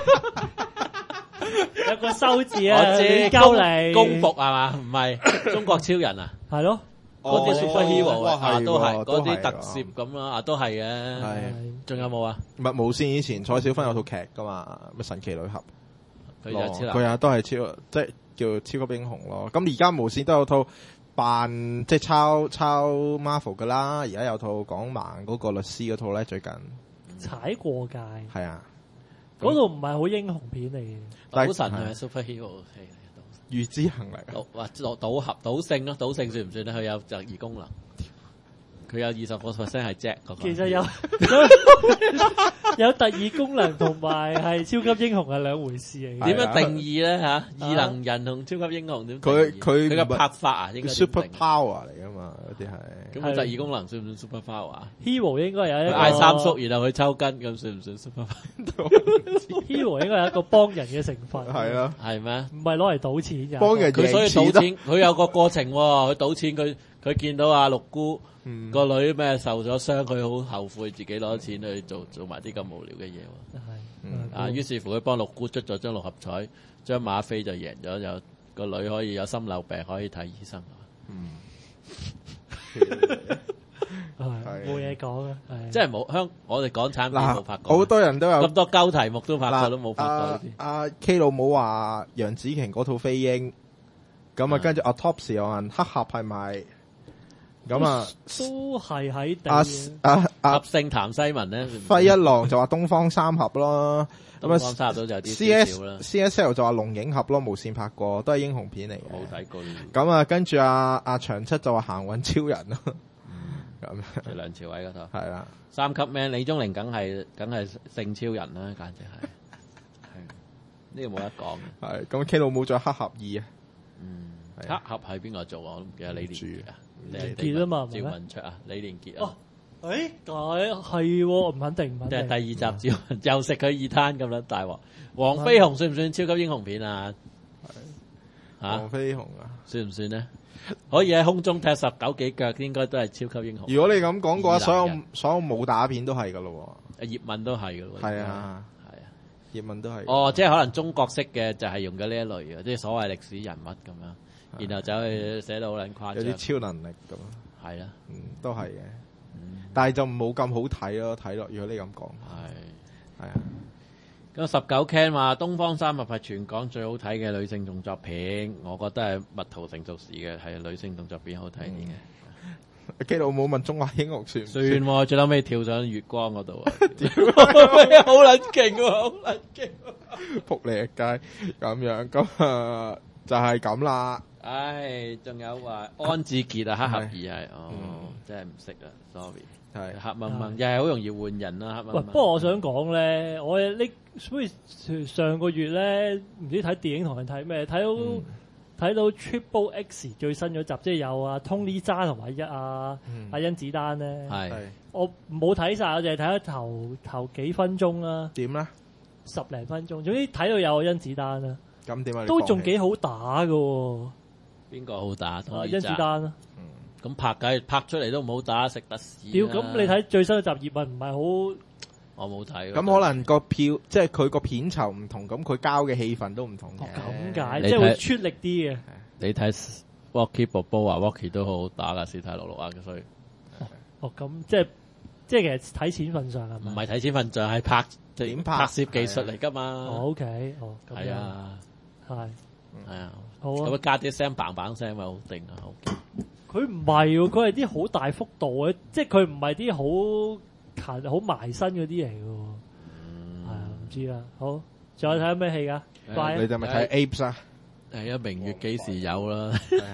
有個修字啊， 我知鳩你， 功服係嘛？唔係中國超人啊？ 係咯， 嗰啲 superhero 啊，都係都係嗰啲特攝咁啦，啊都係嘅。 係， 仲有冇啊？ 唔係無線以前蔡少芬有套劇噶嘛，咩神奇女俠， 佢就超佢啊都係超，即係叫超級英雄咯。咁而家無線都有套扮即係抄抄 Marvel 噶啦，而家有套講盲嗰個律師嗰套咧，最近踩過界， 係啊， 嗰度唔係好英雄片嚟嘅。 賭神係咪 superhero 戲嚟？ 預知能力賭或賭賭俠賭聖咯，賭聖算唔算咧？佢有特異功能，佢有二十個 percent 係 Jack 嗰個。 其實有有特異功能同埋係超級英雄係兩回事嚟嘅。 點樣定義咧嚇？異能人同超級英雄點定義？ 佢佢佢嘅拍法啊，應該 super power 嚟噶嘛？嗰啲係咁佢特異功能算唔算 super power 啊 Hero 應該有一個嗌三叔，然後佢抽筋，咁算唔算 super power？Hero 應該有一個幫人嘅成分。 係啊， 係咩？ 唔係攞嚟賭錢嘅。 幫人佢所以賭錢，佢有個過程喎。佢賭錢，佢佢見到阿六姑個女咩受咗傷，佢好後悔自己攞錢去做做埋啲咁無聊嘅嘢喎。 係啊，於是乎佢幫六姑捽咗張六合彩，張馬飛就贏咗，有個女可以有心漏病可以睇醫生。 嗯， 係冇嘢講啊， 即係冇香，我哋港產片冇拍過， 好多人都有咁多鳩題目都拍過，都冇拍過呢啲。 阿 K 老母話楊紫瓊嗰套飛鷹，咁啊跟住 Autopsy 又問黑俠係咪？咁啊都係喺地阿阿阿合勝譚西文咧， 輝一郎就話東方三俠咯，咁啊差唔多就有啲 C 少 S 少啦。 C S L 就話龍影俠咯，無線拍過，都係英雄片嚟嘅。 冇睇過呢啲。 咁啊跟住阿阿長七就話行運超人咯，咁梁朝偉嗰套係啦， 三級 man 李宗玲梗係梗係聖超人啦，簡直係係呢個冇得講。 係咁 K 老母再黑俠二啊， 嗯，黑俠係邊個做啊？我都唔記得李連杰啊， 連杰啊嘛， 趙文卓啊，李連杰啊。 誒，係係唔肯定，唔肯定。 即係第二集趙文又食佢二攤咁樣大鑊。黃飛鴻算唔算超級英雄片啊？吓， 黃飛鴻啊， 算唔算咧？可以喺空中踢十九幾腳，應該都係超級英雄。 如果你咁講嘅話，所有所有武打片都係噶咯。 葉問都係噶咯。 係啊， 係啊， 葉問都係。 哦，即係可能中國式嘅就係用咗呢一類嘅，即係所謂歷史人物咁樣，然後走去寫到好撚誇張， 有啲超能力咁。 係啦， 嗯，都係嘅。但係就冇咁好睇咯，睇落。如果你咁講， 係係啊。 咁十九 Ken 話東方三俠係全港最好睇嘅女性動作片，我覺得係蜜桃成熟時嘅係女性動作片好睇啲嘅。 基佬冇問中華英雄算唔算喎，最後尾跳上月光嗰度啊！好撚勁喎，好撚勁！ 仆你一街咁樣，咁啊就係咁啦。 唉，仲有話安志傑啊，黑俠二係哦，真係唔識啊 ，sorry。係黑掹掹，又係好容易換人啦。黑掹掹。 不過我想講咧，我呢所以上個月咧，唔知睇電影同人睇咩，睇到睇到 Triple X 最新嗰集，即係有啊 Tony Jaa 同埋一啊阿甄子丹咧。係我冇睇晒，我淨係睇咗頭頭幾分鐘啦。 點咧？ 十零分鐘，總之睇到有甄子丹啦。 咁點啊？ 都仲幾好打噶。 邊個好打？ 甄子丹啦。 咁拍梗係拍出嚟都唔好打，食得屎。 屌，咁你睇最新嘅集葉問唔係好？ 我冇睇。 咁可能個票即係佢個片酬唔同，咁佢交嘅戲份都唔同嘅。 咁解，即係會出力啲嘅。 你睇 Rocky Balboa 啊 ，Rocky 都好好打噶，史泰龍六啊，所以。 哦，咁即係即係其實睇錢份上係咪？ 唔係睇錢份上，係拍點拍拍攝技術嚟噶嘛。 哦，OK，哦， 係啊， 係係啊， 好啊。 咁加啲聲嘭嘭聲咪好定啊，好。 佢唔係喎，佢係啲好大幅度嘅，即係佢唔係啲好近、好埋身嗰啲嚟嘅喎。係啊，唔知啊。好，仲有睇緊咩戲㗎？ 你哋咪睇 Apes 啊？ 係啊，明月幾時有啦？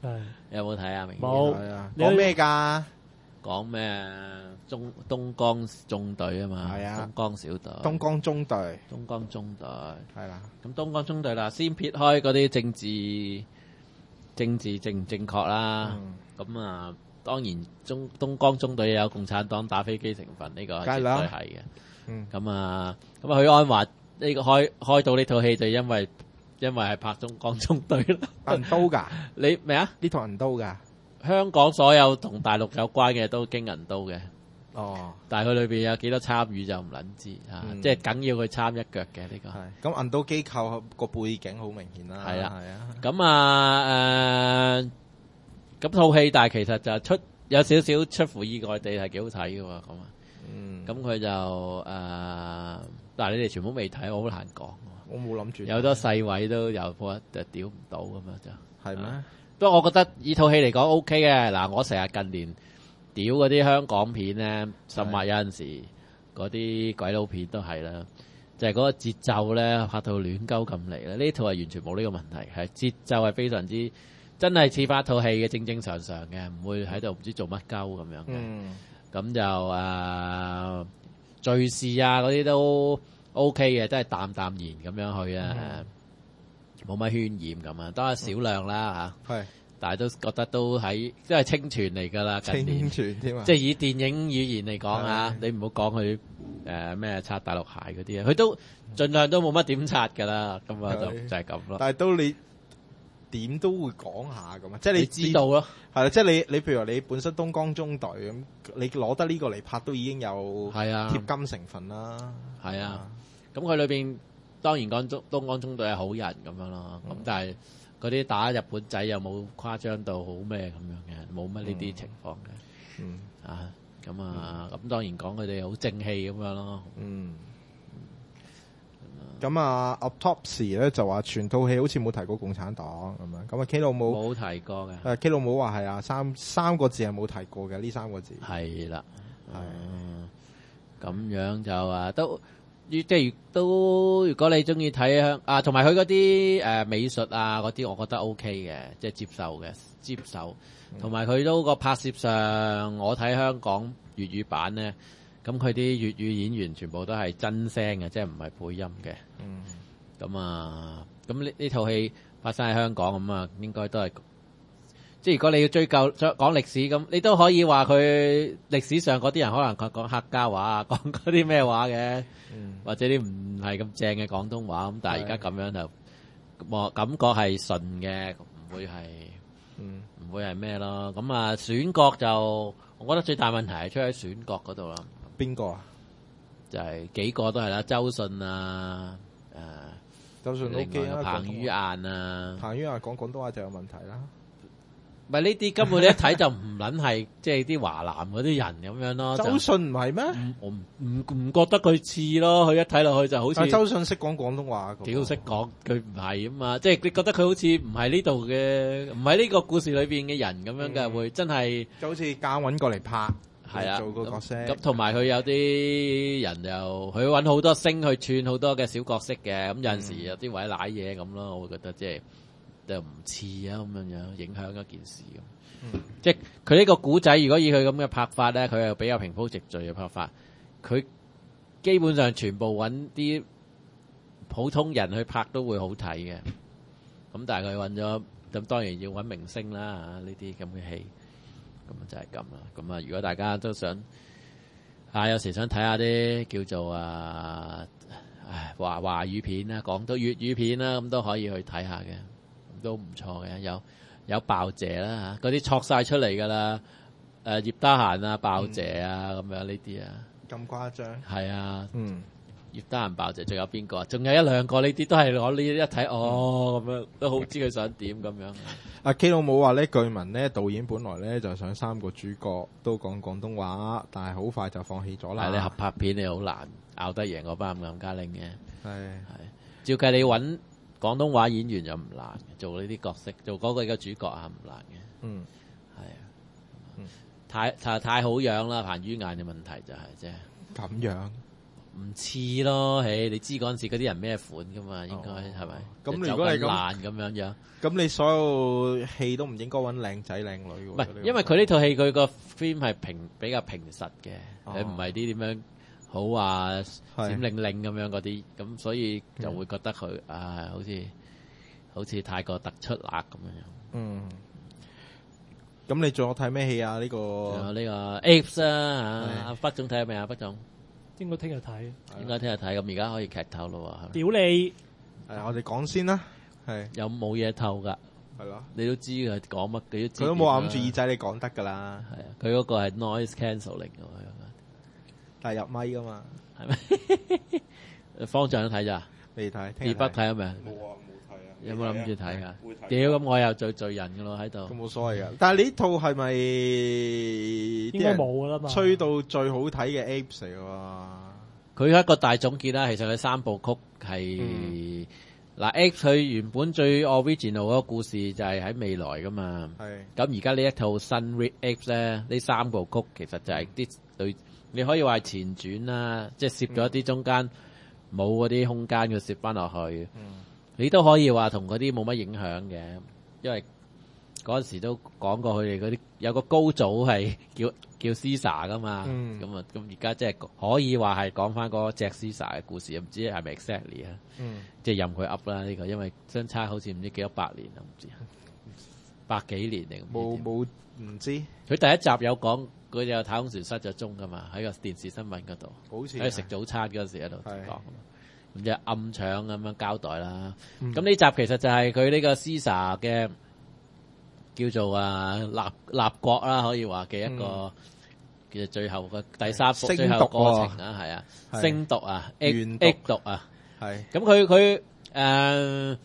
有冇睇啊？明冇。 講咩㗎？ 講咩？中東江中隊啊嘛， 係啊， 東江小隊， 東江中隊， 東江中隊係啦。 咁東江中隊啦，先撇開嗰啲政治政治正唔正確啦。咁、嗯、啊，當然中東江中隊有共產黨打飛機成分，呢、這個絕對係嘅。咁、嗯、啊，咁啊，許鞍華呢個開開到呢套戲就因為因為係拍東江中隊啦。銀刀㗎？ 你咩啊？ 呢套銀刀㗎？ 香港所有同大陸有關嘅都經銀刀嘅。 哦， 但係佢裏邊有幾多參與就唔撚知啊！嗯、即係梗要佢參一腳嘅呢個。 咁銀刀機構個背景好明顯啦。 係啊，係啊。咁啊誒，咁套戲但係其實就出有少少出乎意外地係幾好睇嘅喎，咁啊。嗯。咁佢就誒，嗱、呃、你哋全部未睇，我好難講。 我冇諗住。有好多細位都有波就屌唔到咁樣就。 係咩？ 不過我覺得呢套戲嚟講 O K 嘅。嗱，我成日近年。屌嗰啲香港片咧，甚至有陣時嗰啲鬼佬片都係啦，就係、是、嗰個節奏咧拍到亂鳩咁嚟咧。呢套係完全冇呢個問題，係節奏係非常之真係似翻一套戲嘅正正常常嘅，唔會喺度唔知做乜鳩咁樣嘅。咁、嗯、就誒敘事啊嗰啲都 OK 嘅，都係淡淡然咁樣去啊，冇乜渲染咁啊，都係少量啦嚇。係。但係都覺得都喺，都係清泉嚟㗎啦，近年。清泉添啊！即係以電影語言嚟講啊，你唔好講佢誒咩擦大陸鞋嗰啲啊，佢都盡量都冇乜點擦㗎啦，咁啊就就係咁咯。 但係都你點都會講下咁啊，即係你， 你知道咯， 係啦，即係你你譬如話你本身東江中隊咁，你攞得呢個嚟拍都已經有係啊貼金成分啦， 係啊，咁佢裏邊當然講中東江中隊係好人咁樣咯，咁、嗯、但係。嗰啲打日本仔又冇誇張到好咩咁樣嘅，冇乜呢啲情況嘅。嗯啊，咁啊，咁、嗯、當然講佢哋好正氣咁樣咯。嗯。 咁、嗯、啊 ，Autopsy 咧就話全套戲好似冇提過共產黨咁樣。咁啊，K 老母冇提過嘅。 誒，K 老母話係啊，三三個字係冇提過嘅呢三個字。 係啦。係。咁、嗯、樣就啊都。即係都，如果你中意睇香啊，同埋佢嗰啲誒美術啊嗰啲，我覺得 O K 嘅，即係接受嘅，接受。同埋佢都個拍攝上，我睇香港粵語版咧，咁佢啲粵語演員全部都係真聲嘅，即係唔係配音嘅。嗯。咁啊，咁呢呢套戲發生喺香港咁啊，應該都係。即係如果你要追究講歷史咁，你都可以話佢歷史上嗰啲人可能佢講客家話啊，講嗰啲咩話嘅，嗯、或者啲唔係咁正嘅廣東話咁。但係而家咁樣就我感覺係順嘅，唔會係唔、嗯、會係咩咯？咁啊選角就我覺得最大問題係出喺選角嗰度啦。 邊個啊？ 就係、是、幾個都係啦，周迅啊，誒、呃， 周迅 OK 啊， 彭于晏啊， 彭于晏講廣東話就有問題啦。 唔係呢啲根本你一睇就唔撚係即係啲華南嗰啲人咁樣咯。 周迅唔係咩？ 我唔唔唔覺得佢似咯，佢一睇落去就好似。 周迅識講廣東話。 屌識講，佢唔係啊嘛，即係你覺得佢好似唔係呢度嘅，唔係呢個故事裏邊嘅人咁樣嘅，嗯、會真係。就好似夾揾過嚟拍，係啊，做個角色。咁同埋佢有啲人又，佢揾好多星去串好多嘅小角色嘅，咁有陣時有啲位瀨嘢咁咯，我會覺得即係。就唔似啊咁樣樣影響一件事咁，嗯、即係佢呢個古仔，如果以佢咁嘅拍法咧，佢又比較平鋪直敘嘅拍法，佢基本上全部揾啲普通人去拍都會好睇嘅。咁但係佢揾咗，咁當然要揾明星啦嚇，呢啲咁嘅戲，咁就係咁啦。咁啊，如果大家都想啊，有時想睇下啲叫做啊，唉華華語片啦，廣東粵語片啦，咁都可以去睇下嘅。都唔錯嘅，有有鮑姐啦嚇，嗰啲錯晒出嚟噶啦，誒葉德嫻啊、鮑姐啊咁、嗯、樣呢啲啊，咁誇張？係啊，嗯，葉德嫻、鮑姐，仲有邊個啊？仲有一兩個呢啲都係我呢一睇哦咁樣，都好知佢想點咁樣。阿 K 老母話咧，據聞咧導演本來咧就想三個主角都講廣東話，但係好快就放棄咗啦。 係你合拍片你好難拗得贏嗰班林家玲嘅，係係照計你揾。廣東話演員就唔難嘅，做呢啲角色，做嗰個嘅主角啊唔難嘅。嗯，係啊，嗯、太太太好樣啦，彭于晏嘅問題就係、是、啫。咁樣唔似咯，誒，你知嗰陣時嗰啲人咩款噶嘛？應該係咪？ 咁如果係咁爛咁樣樣， 咁你所有戲都唔應該揾靚仔靚女喎。 唔係，因為佢呢套戲佢個 theme 係平比較平實嘅，佢唔係啲點樣好話閃靈靈咁樣嗰啲，咁所以就會覺得佢啊，好似好似太過突出啦咁樣樣。 嗯。咁你仲有睇咩戲啊？呢個呢個 Apes 啊，阿北總睇咗未啊？北總應該聽日睇， 應該聽日睇。咁而家可以劇透咯喎。 屌你！ 係我哋講先啦。係有冇嘢透噶？係咯，你都知佢講乜，你都知。 佢都冇揞住耳仔，你講得噶啦。 係啊，佢嗰個係 noise cancelling 嘅， 但係入咪噶嘛？ 係咪？方丈都睇咋？ 未睇。 二北睇咗未？ 冇啊。 有冇諗住睇噶？屌，咁我又罪罪人噶咯喺度。 咁冇所謂噶。但係呢套係咪應該冇噶啦嘛？ 吹到最好睇嘅 Apes 嚟喎。 佢一個大總結啦，其實佢三部曲係嗱 Apes 佢原本最 original 嗰個故事就係喺未來噶嘛。係。咁而家呢一套新 Apes 咧，呢三部曲其實就係啲對，你可以話係前傳啦，即係攝咗一啲中間冇嗰啲空間嘅攝翻落去。嗯。你都可以話同嗰啲冇乜影響嘅，因為嗰陣時都講過佢哋嗰啲有個高祖係叫叫 Caesar 噶嘛，咁啊咁而家即係可以話係講翻嗰隻 Caesar 嘅故事，唔知係咪 exactly 啊？即係任佢 up 啦呢個，因為相差好似唔知幾多百年啊，唔知百幾年定冇冇唔知。 佢第一集有講佢有太空船失咗蹤噶嘛，喺個電視新聞嗰度，好似喺食早餐嗰陣時喺度講。咁就暗搶咁樣交代啦。咁呢、嗯、集其實就係佢呢個 Caesar 嘅叫做啊立立國啦，可以話嘅一個其實、嗯、最後嘅第三部最後過程啊，係啊，星毒啊 ，egg 毒啊，係。咁佢佢誒，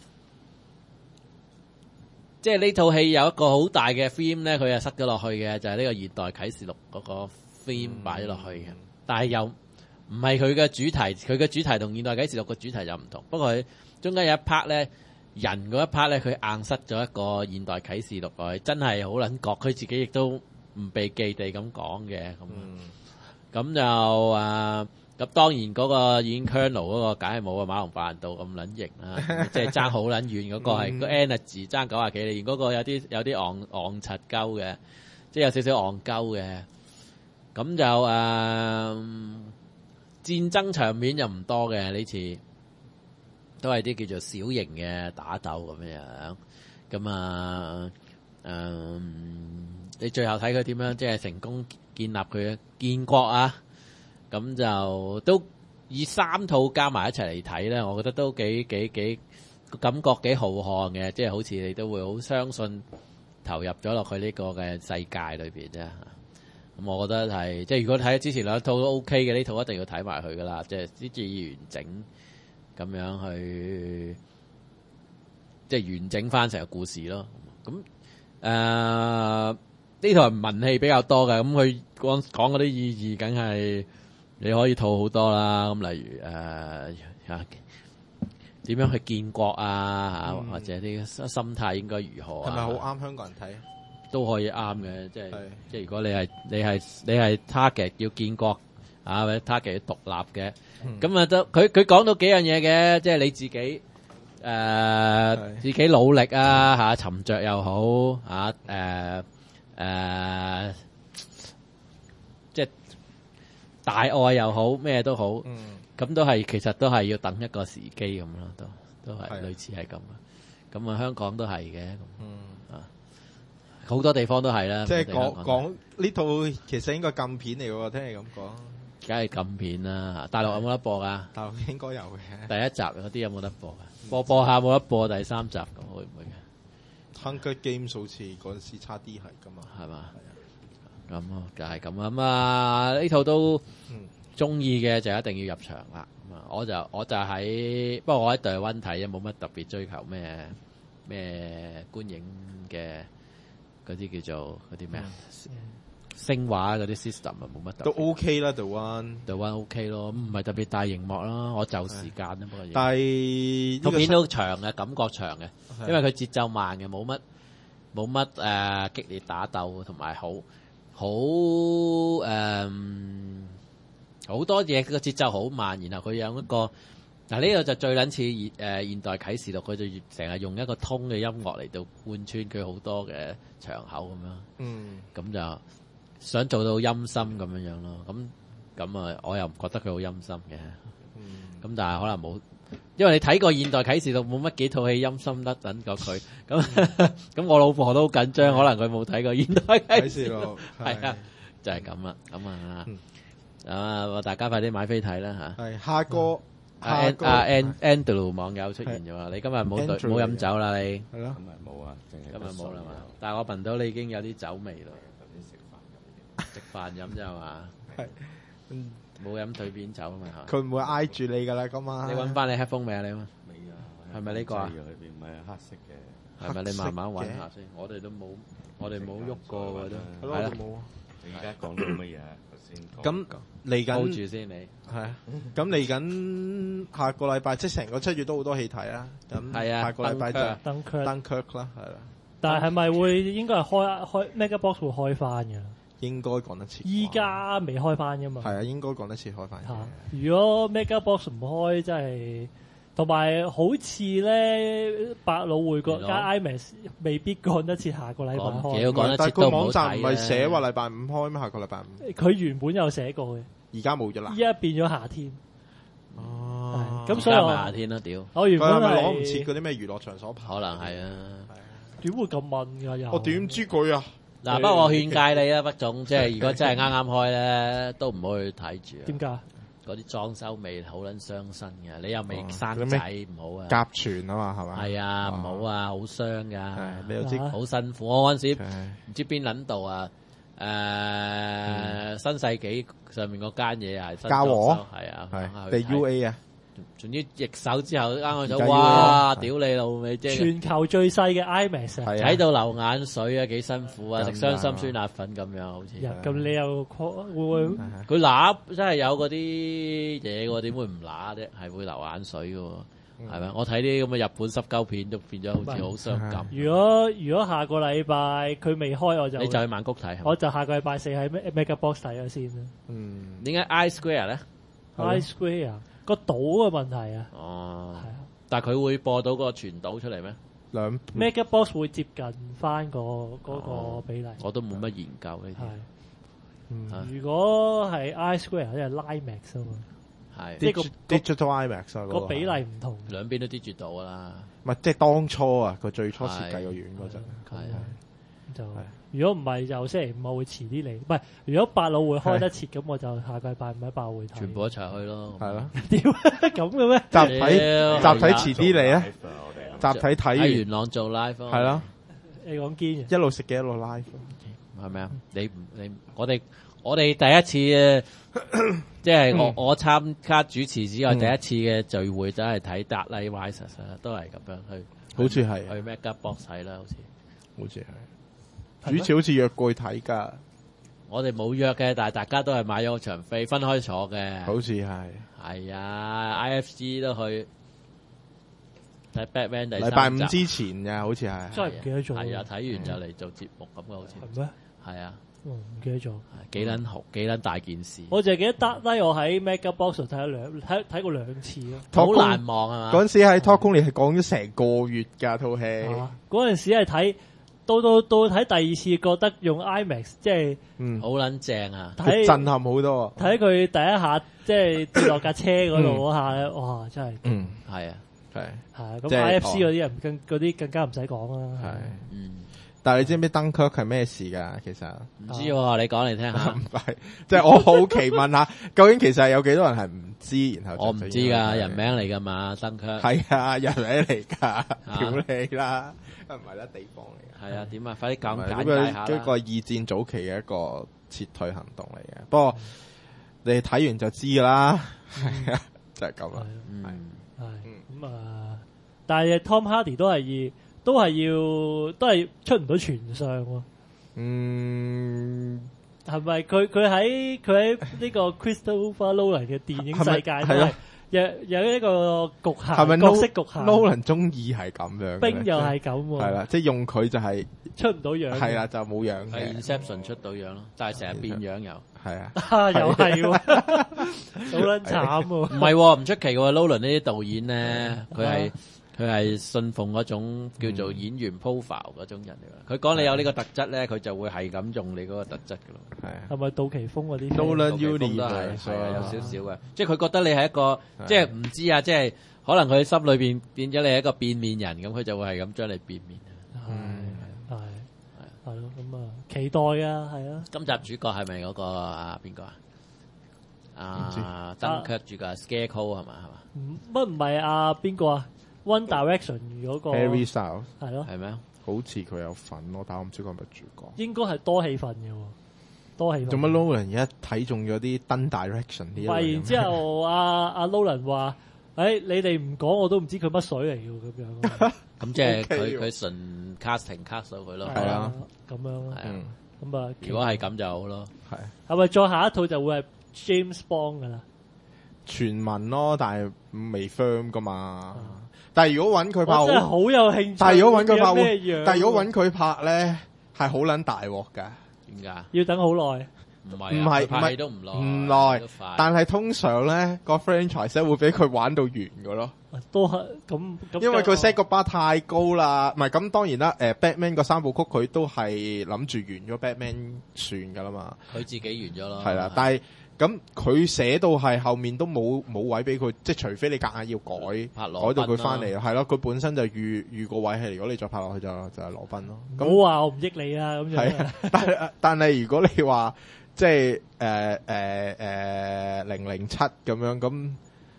即係呢套戲有一個好大嘅 theme 咧，佢係塞咗落去嘅，就係、是、呢個現代啟示錄嗰個 theme 擺咗落去嘅，嗯、但係又。唔係佢嘅主題，佢嘅主題同現代啟示錄嘅主題就唔同。不過佢中間有一 part 咧，人嗰一 part 咧，佢硬塞咗一個現代啟示錄落去，真係好撚覺。佢自己亦都唔被記地咁講嘅。咁咁、嗯、就啊，咁當然嗰個演 Colonel 嗰個梗係冇啊馬龍白蘭度咁撚型啦，即係爭好撚遠嗰個係個 energy 爭九廿幾年，嗰個有啲有啲昂昂柒鳩嘅，即係有少少戇鳩嘅。咁就誒。啊戰爭場面又唔多嘅呢次，都係啲叫做小型嘅打鬥咁樣。咁啊，嗯，你最後睇佢點樣，即係成功建立佢嘅建國啊。咁就都以三套加埋一齊嚟睇咧，我覺得都幾幾幾感覺幾浩瀚嘅，即係好似你都會好相信投入咗落去呢個嘅世界裏邊啫。咁我覺得係，即係如果睇之前兩套都 OK 嘅，呢套一定要睇埋佢噶啦，即係先至完整咁樣去，即係完整翻成個故事咯。咁誒呢套係文戲比較多嘅，咁佢講講嗰啲意義，梗係你可以套好多啦。咁例如誒嚇點樣去建國啊，嗯、或者啲心態應該如何啊？係咪好啱香港人睇？都可以啱嘅，即係即係如果你係你係你係 target 要建國啊，或者 target 要獨立嘅，咁啊都佢佢講到幾樣嘢嘅，即係你自己誒、呃、自己努力啊嚇，沉着又好嚇誒誒，即係大愛又好，咩都好，咁、嗯、都係其實都係要等一個時機咁咯，都都係類似係咁啊，咁啊香港都係嘅，嗯啊。好多地方都係啦，即係講講呢套其實應該禁片嚟喎，聽你咁講，梗係禁片啦。大陸有冇得播噶？大陸應該有嘅。第一集嗰啲有冇得播嘅？播播下冇得播第三集咁會唔會嘅 ？Hunger Games 好似嗰陣時差啲係噶嘛，係嘛？係啊，咁啊，就係咁啊嘛。呢套都中意嘅就一定要入場啦。咁啊，我就我就喺，不過我喺台灣睇，冇乜特別追求咩咩觀影嘅。嗰啲叫做嗰啲咩啊？聲畫嗰啲 system 啊，冇乜特別都 OK 啦 The One，The One OK 咯，唔係特別大熒幕啦，我就時間啊，不過但係套片都長嘅，感覺長嘅，因為佢節奏慢嘅，冇乜冇乜誒激烈打鬥，同埋好好誒好多嘢個節奏好慢，然後佢有一個嗱呢個就最撚似現誒現代啟示錄，佢就成日用一個通嘅音樂嚟到貫穿佢好多嘅場口咁樣。嗯，咁就想做到陰森咁樣樣咯。咁咁啊，我又唔覺得佢好陰森嘅。嗯，咁但係可能冇。因為你睇過現代啟示錄冇乜幾套戲陰森得等過佢，咁咁我老婆都好緊張，可能佢冇睇過現代啟示錄，係啊，就係咁啦，咁啊，啊大家快啲買飛睇啦吓。係下個阿阿 Andrew 網友出現咗啦，你今日冇對冇飲酒啦你？係咯，今日冇啊，今日冇啦嘛。但係我聞到你已經有啲酒味咯，頭先食飯飲，食飯飲啫嘛。係，嗯。冇飲對邊酒啊嘛，佢唔會挨住你噶啦，咁啊！你搵翻你 headphone 未啊？你嘛？未啊，係咪呢個啊？裏邊唔係黑色嘅，係咪你慢慢搵下先？我哋都冇，我哋冇喐過嘅都，係啦。你而家講到乜嘢啊？先咁嚟緊 hold 住先，你係啊？咁嚟緊下個禮拜，即係成個七月都好多戲睇啊！咁係啊，下個禮拜就 Dunkirk 啦，係啦。但係係咪會應該係開開 Megabox 會開翻嘅？應該講得切，依家未開翻噶嘛？係啊，應該講得切開翻。如果 Megabox 唔開，真係同埋好似咧百老匯個加 IMAX 未必趕得切下個禮拜開。但係個網站唔係寫話禮拜五開咩？下個禮拜五。佢原本有寫過嘅，而家冇咗啦。依家變咗夏天。哦，咁所以夏天啦，屌！我原本係攞唔切嗰啲咩娛樂場所拍，可能係啊。點會咁問㗎？又我點知佢啊？嗱，不過我勸誡你啦，畢總，即係如果真係啱啱開咧，都唔好去睇住。點解？嗰啲裝修味好撚傷身嘅，你又未生仔，唔好啊！甲醛啊嘛，係嘛？係啊，唔好啊，好傷噶。你又知好辛苦。我嗰陣時唔知邊撚度啊？誒，新世紀上面嗰間嘢係嘉禾，係啊，係地 U A 啊。總之易手之後啱去咗，哇！屌你老味，即係全球最細嘅 IMAX，睇到流眼水啊，幾辛苦啊！食傷心酸辣粉咁樣，好似咁你又會唔會佢揦真係有嗰啲嘢喎？點會唔揦啫？係會流眼水嘅，係咪？我睇啲咁嘅日本濕鳩片都變咗好似好傷感。如果如果下個禮拜佢未開，我就你就去曼谷睇，我就下個禮拜四喺 Megabox 睇咗先啦。嗯，點解 I Square 咧 ？I Square。個島嘅問題啊，哦，係啊，但係佢會播到個全島出嚟咩？兩 Megabox 會接近翻個嗰個比例，我都冇乜研究呢啲。係，嗯，如果係 I Square 即係 IMAX 啊嘛，係，即係個 Digital IMAX 個比例唔同，兩邊都 Digital 噶啦。唔係，即係當初啊，佢最初設計個院嗰陣，係啊，就如果唔係就星期五我會遲啲嚟，唔係如果百老匯開得切咁，我就下個禮拜五喺百老匯睇，全部一齊去咯，係咯，點咁嘅咩？集體集體遲啲嚟啊！集體睇完元朗做 live，係咯，你講堅嘅，一路食嘅一路 live，係咪啊？你你我哋我哋第一次嘅，即係我我參加主持之外第一次嘅聚會，就係睇《Dark Knight Rises》啊，都係咁樣去，好似係去 Megabox 睇啦，好似好似係。主持好似約過去睇噶，我哋冇約嘅，但係大家都係買咗場飛，分開坐嘅。好似係，係啊 ，I F G 都去睇 Batman 第三集。禮拜五之前嘅，好似係。真係唔記得咗。係啊，睇完就嚟做節目咁嘅，好似。係咩？係啊，唔記得咗。幾撚好，幾撚大件事。我淨係記得得低我喺 Megabox 睇咗兩睇睇過兩次咯，好難忘啊嘛。嗰陣時喺 Talk 公你係講咗成個月㗎套戲。嗰陣時係睇。到到到睇第二次，覺得用 IMAX 即係嗯好撚正啊！睇震撼好多。睇佢第一下即係跌落架車嗰度嗰下咧，哇！真係嗯係啊係係咁 I F C 嗰啲人更嗰啲更加唔使講啦。係嗯，但係你知唔知 Dunkirk 係咩事㗎？其實唔知喎，你講嚟聽下。唔係，即係我好奇問下，究竟其實有幾多人係唔知？然後我唔知㗎，人名嚟㗎嘛，Dunkirk係啊，人名嚟㗎，屌你啦，唔係啦，地方嚟。係啊，點啊？快啲講解解下啦！一個二戰早期嘅一個撤退行動嚟嘅，不過你睇完就知噶啦，係啊，就係咁啦。係係咁啊！但係 Tom Hardy 都係要，都係要，都係出唔到全相喎。嗯，係咪佢佢喺佢喺呢個 Christopher Nolan 嘅電影世界都係？有有一個局限，係咪角色局限 Nolan 中意係咁樣，冰又係咁喎，係啦，即係用佢就係出唔到樣，係啦，就冇樣嘅。Inception 出到樣咯，但係成日變樣又係啊， 又係喎，好撚慘喎。 唔係唔出奇喎，Nolan 呢啲導演咧，佢係佢係信奉嗰種叫做演員 profile 嗰種人嚟㗎。佢講你有呢個特質咧，佢就會係咁用你嗰個特質㗎咯。 係啊， 係咪杜琪峰嗰啲 Nolan Uni 都係係啊，有少少嘅，即係佢覺得你係一個即係唔知啊，即係可能佢心裏邊變咗你係一個變面人，咁佢就會係咁將你變面。 係係係咯，咁啊期待啊，係啊。 今集主角係咪嗰個啊邊個啊？啊，登劇主角 Scarecrow 係嘛係嘛？ 乜唔係啊？邊個啊 ？One Direction 嗰個 Harry Styles 係咯， 係咩？ 好似佢有份咯，但我唔知佢係咪主角。 應該係多氣氛嘅喎，多氣氛。 做乜 Nolan 而家睇中咗啲登 direction 啲？ 係然之後，阿阿 Nolan 話：，誒，你哋唔講我都唔知佢乜水嚟嘅咁樣。 咁即係佢佢純 casting cast 到佢咯。 係啊，咁樣咯。 係啊， 咁啊， 如果係咁就好咯。 係係咪再下一套就會係 James Bond 噶啦？ 傳聞咯，但係未 firm 噶嘛。但係如果揾佢拍， 我真係好有興趣。 但係如果揾佢拍咩樣？ 但係如果揾佢拍咧，係好撚大鑊噶。 點解？ 要等好耐。 唔係唔係拍戲都唔耐， 唔耐。但係通常咧個 franchise 會俾佢玩到完嘅咯。 都係咁咁。 因為佢 set 個 bar 太高啦，唔係咁當然啦。誒 Batman 個三部曲佢都係諗住完咗 Batman 算㗎啦嘛。 佢自己完咗咯。 係啦，但係咁佢寫到係後面都冇冇位俾佢，即係除非你夾硬要改，改到佢翻嚟，係咯。佢本身就預預個位係，如果你再拍落去就就係羅賓咯。 咁冇話我唔益你啊咁樣。 係，但係但係如果你話即係誒誒誒零零七咁樣咁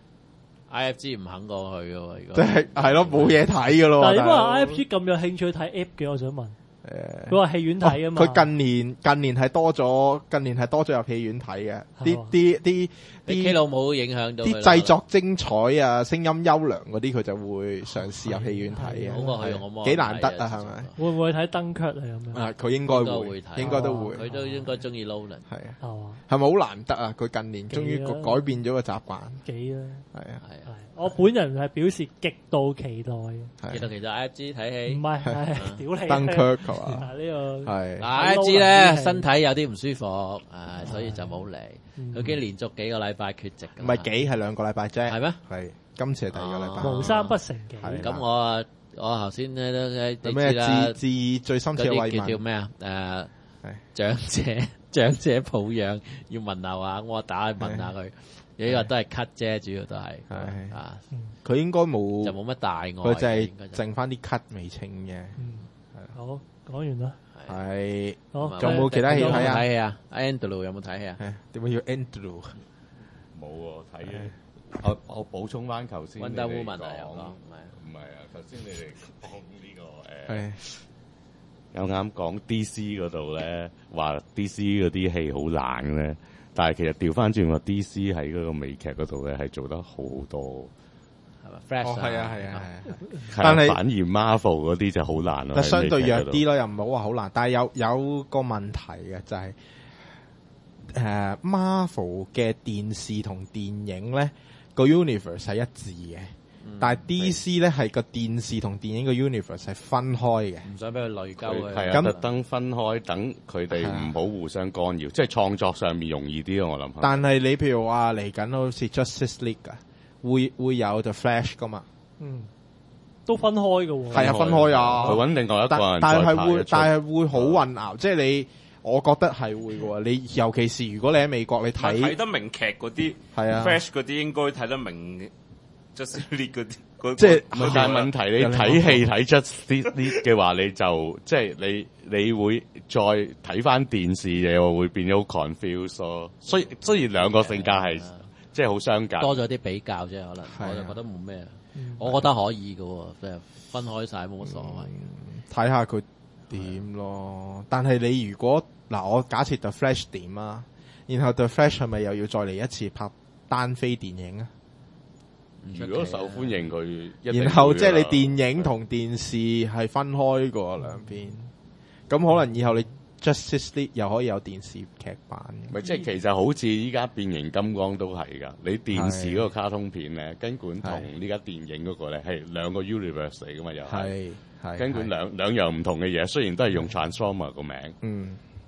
，I F G 唔肯過去嘅喎，如果即係係咯冇嘢睇嘅咯。 但係點解 I F G 咁有興趣睇 app 嘅？我想問。誒，佢話戲院睇啊嘛。 佢近年近年係多咗，近年係多咗入戲院睇嘅。啲啲啲啲 K 老母影響到啲製作精彩啊，聲音優良嗰啲，佢就會嘗試入戲院睇嘅。 好過去我摸。 幾難得啊，係咪？ 會唔會睇登劇啊？咁樣啊，佢應該會， 應該都會。 佢都應該中意 Nolan。 係啊， 係嘛？ 係咪好難得啊？佢近年終於改變咗個習慣。 幾啊？ 係啊， 係啊。 我本人係表示極度期待嘅。 其實其實 I F G 睇戲唔係係屌你。 登劇係嘛？ 呢個係。 I F G 咧身體有啲唔舒服，啊，所以就冇嚟。佢已經連續幾個禮拜缺席。 唔係幾係兩個禮拜啫。 係咩？ 係今次係第二個禮拜。 無三不成幾。 咁我我頭先咧都有咩致致最深切嘅慰問？ 叫咩啊？誒，長者長者抱養要問候下，我打去問下佢。呢個都係 cut 啫，主要都係。係啊，佢應該冇就冇乜大礙， 佢就係剩翻啲 cut 未清嘅。 係好，講完啦。 係， 好， 仲有冇其他戲睇啊？ 睇戲啊 Andrew 有冇睇戲啊？ 點解要 Andrew？ 冇喎，睇嘅。我我補充翻頭先。 Wonder Woman 啊，有講唔係啊？頭先你哋講呢個誒， 有啱講 D C 嗰度咧，話 D C 嗰啲戲好冷咧。但係其實調翻轉話 D C 喺嗰個美劇嗰度咧係做得好好多， 係咪 Flash 係啊係啊係啊， 但係反而 Marvel 嗰啲就好難咯， 但相對弱啲咯，又唔好話好難。但係有有個問題嘅就係誒 Marvel 嘅電視同電影咧個 universe 係一致嘅。但係 D C 咧係個電視同電影個 universe 係分開嘅， 唔想俾佢累鳩佢。 係啊，特登分開，等佢哋唔好互相干擾，即係創作上面容易啲咯。我諗。但係你譬如話嚟緊好似 Justice League 啊，會會有 The Flash 噶嘛？ 嗯，都分開嘅喎。 係啊，分開啊。 佢揾另外一個人， 但係會，但係會好混淆，即係你，我覺得係會嘅喎。你尤其是如果你喺美國，你睇睇得明劇嗰啲，係啊 ，Flash 嗰啲應該睇得明。Justice League 嗰啲， 即係但係問題，你睇戲睇 Justice League 嘅話，你就即係你你會再睇翻電視嘢，我會變咗好 confuse 咯。雖雖然兩個性格係即係好相近， 多咗啲比較啫，可能我就覺得冇咩。我覺得可以嘅，即係分開晒冇乜所謂。 睇下佢點咯。但係你如果嗱，我假設 The Flash 點啊，然後 The Flash 係咪又要再嚟一次拍單飛電影啊？ 如果受歡迎佢， 然後即係你電影同電視係分開個兩邊，咁可能以後你 Justice League 又可以有電視劇版嘅。 咪即係其實好似依家變形金剛都係噶，你電視嗰個卡通片咧，根管同呢家電影嗰個咧係兩個 universe 嚟噶嘛，又係根管兩兩樣唔同嘅嘢，雖然都係用 Transformer 個名。 嗯，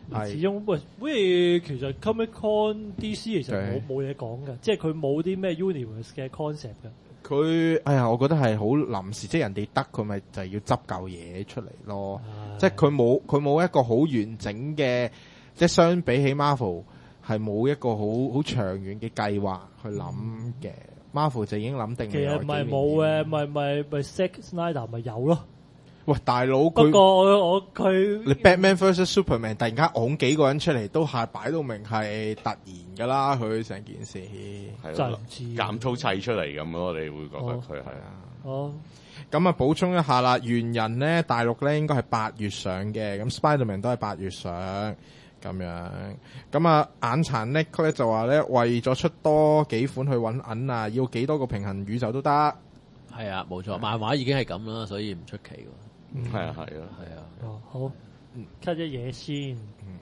始終喂，喂，其實 Comic Con D C 其實冇冇嘢講嘅，即係佢冇啲咩 universe 嘅 concept 嘅。 佢，哎呀，我覺得係好臨時，即係人哋得佢咪就係要執嚿嘢出嚟咯。即係佢冇佢冇一個好完整嘅，即係相比起 Marvel 係冇一個好好長遠嘅計劃去諗嘅。嗯、Marvel 就已經諗定。其實咪冇嘅，咪咪咪 Zack Snyder 咪有咯。喂，大佬佢不過我我佢你 Batman versus Superman 突然間拱幾個人出嚟，都係擺到明係突然噶啦，佢成件事真係唔知減粗砌出嚟咁咯，你會覺得佢係啊。哦， 咁啊補充一下啦，猿人咧大陸咧應該係八月上嘅，咁 Spiderman 都係八月上咁樣。咁啊眼殘 Nick 咧就話咧為咗出多幾款去揾銀啊，要幾多個平衡宇宙都得。 係啊，冇錯，漫畫已經係咁啦，所以唔出奇喎。 係啊，係啊， 係啊。 哦，好，cut 隻嘢先。 嗯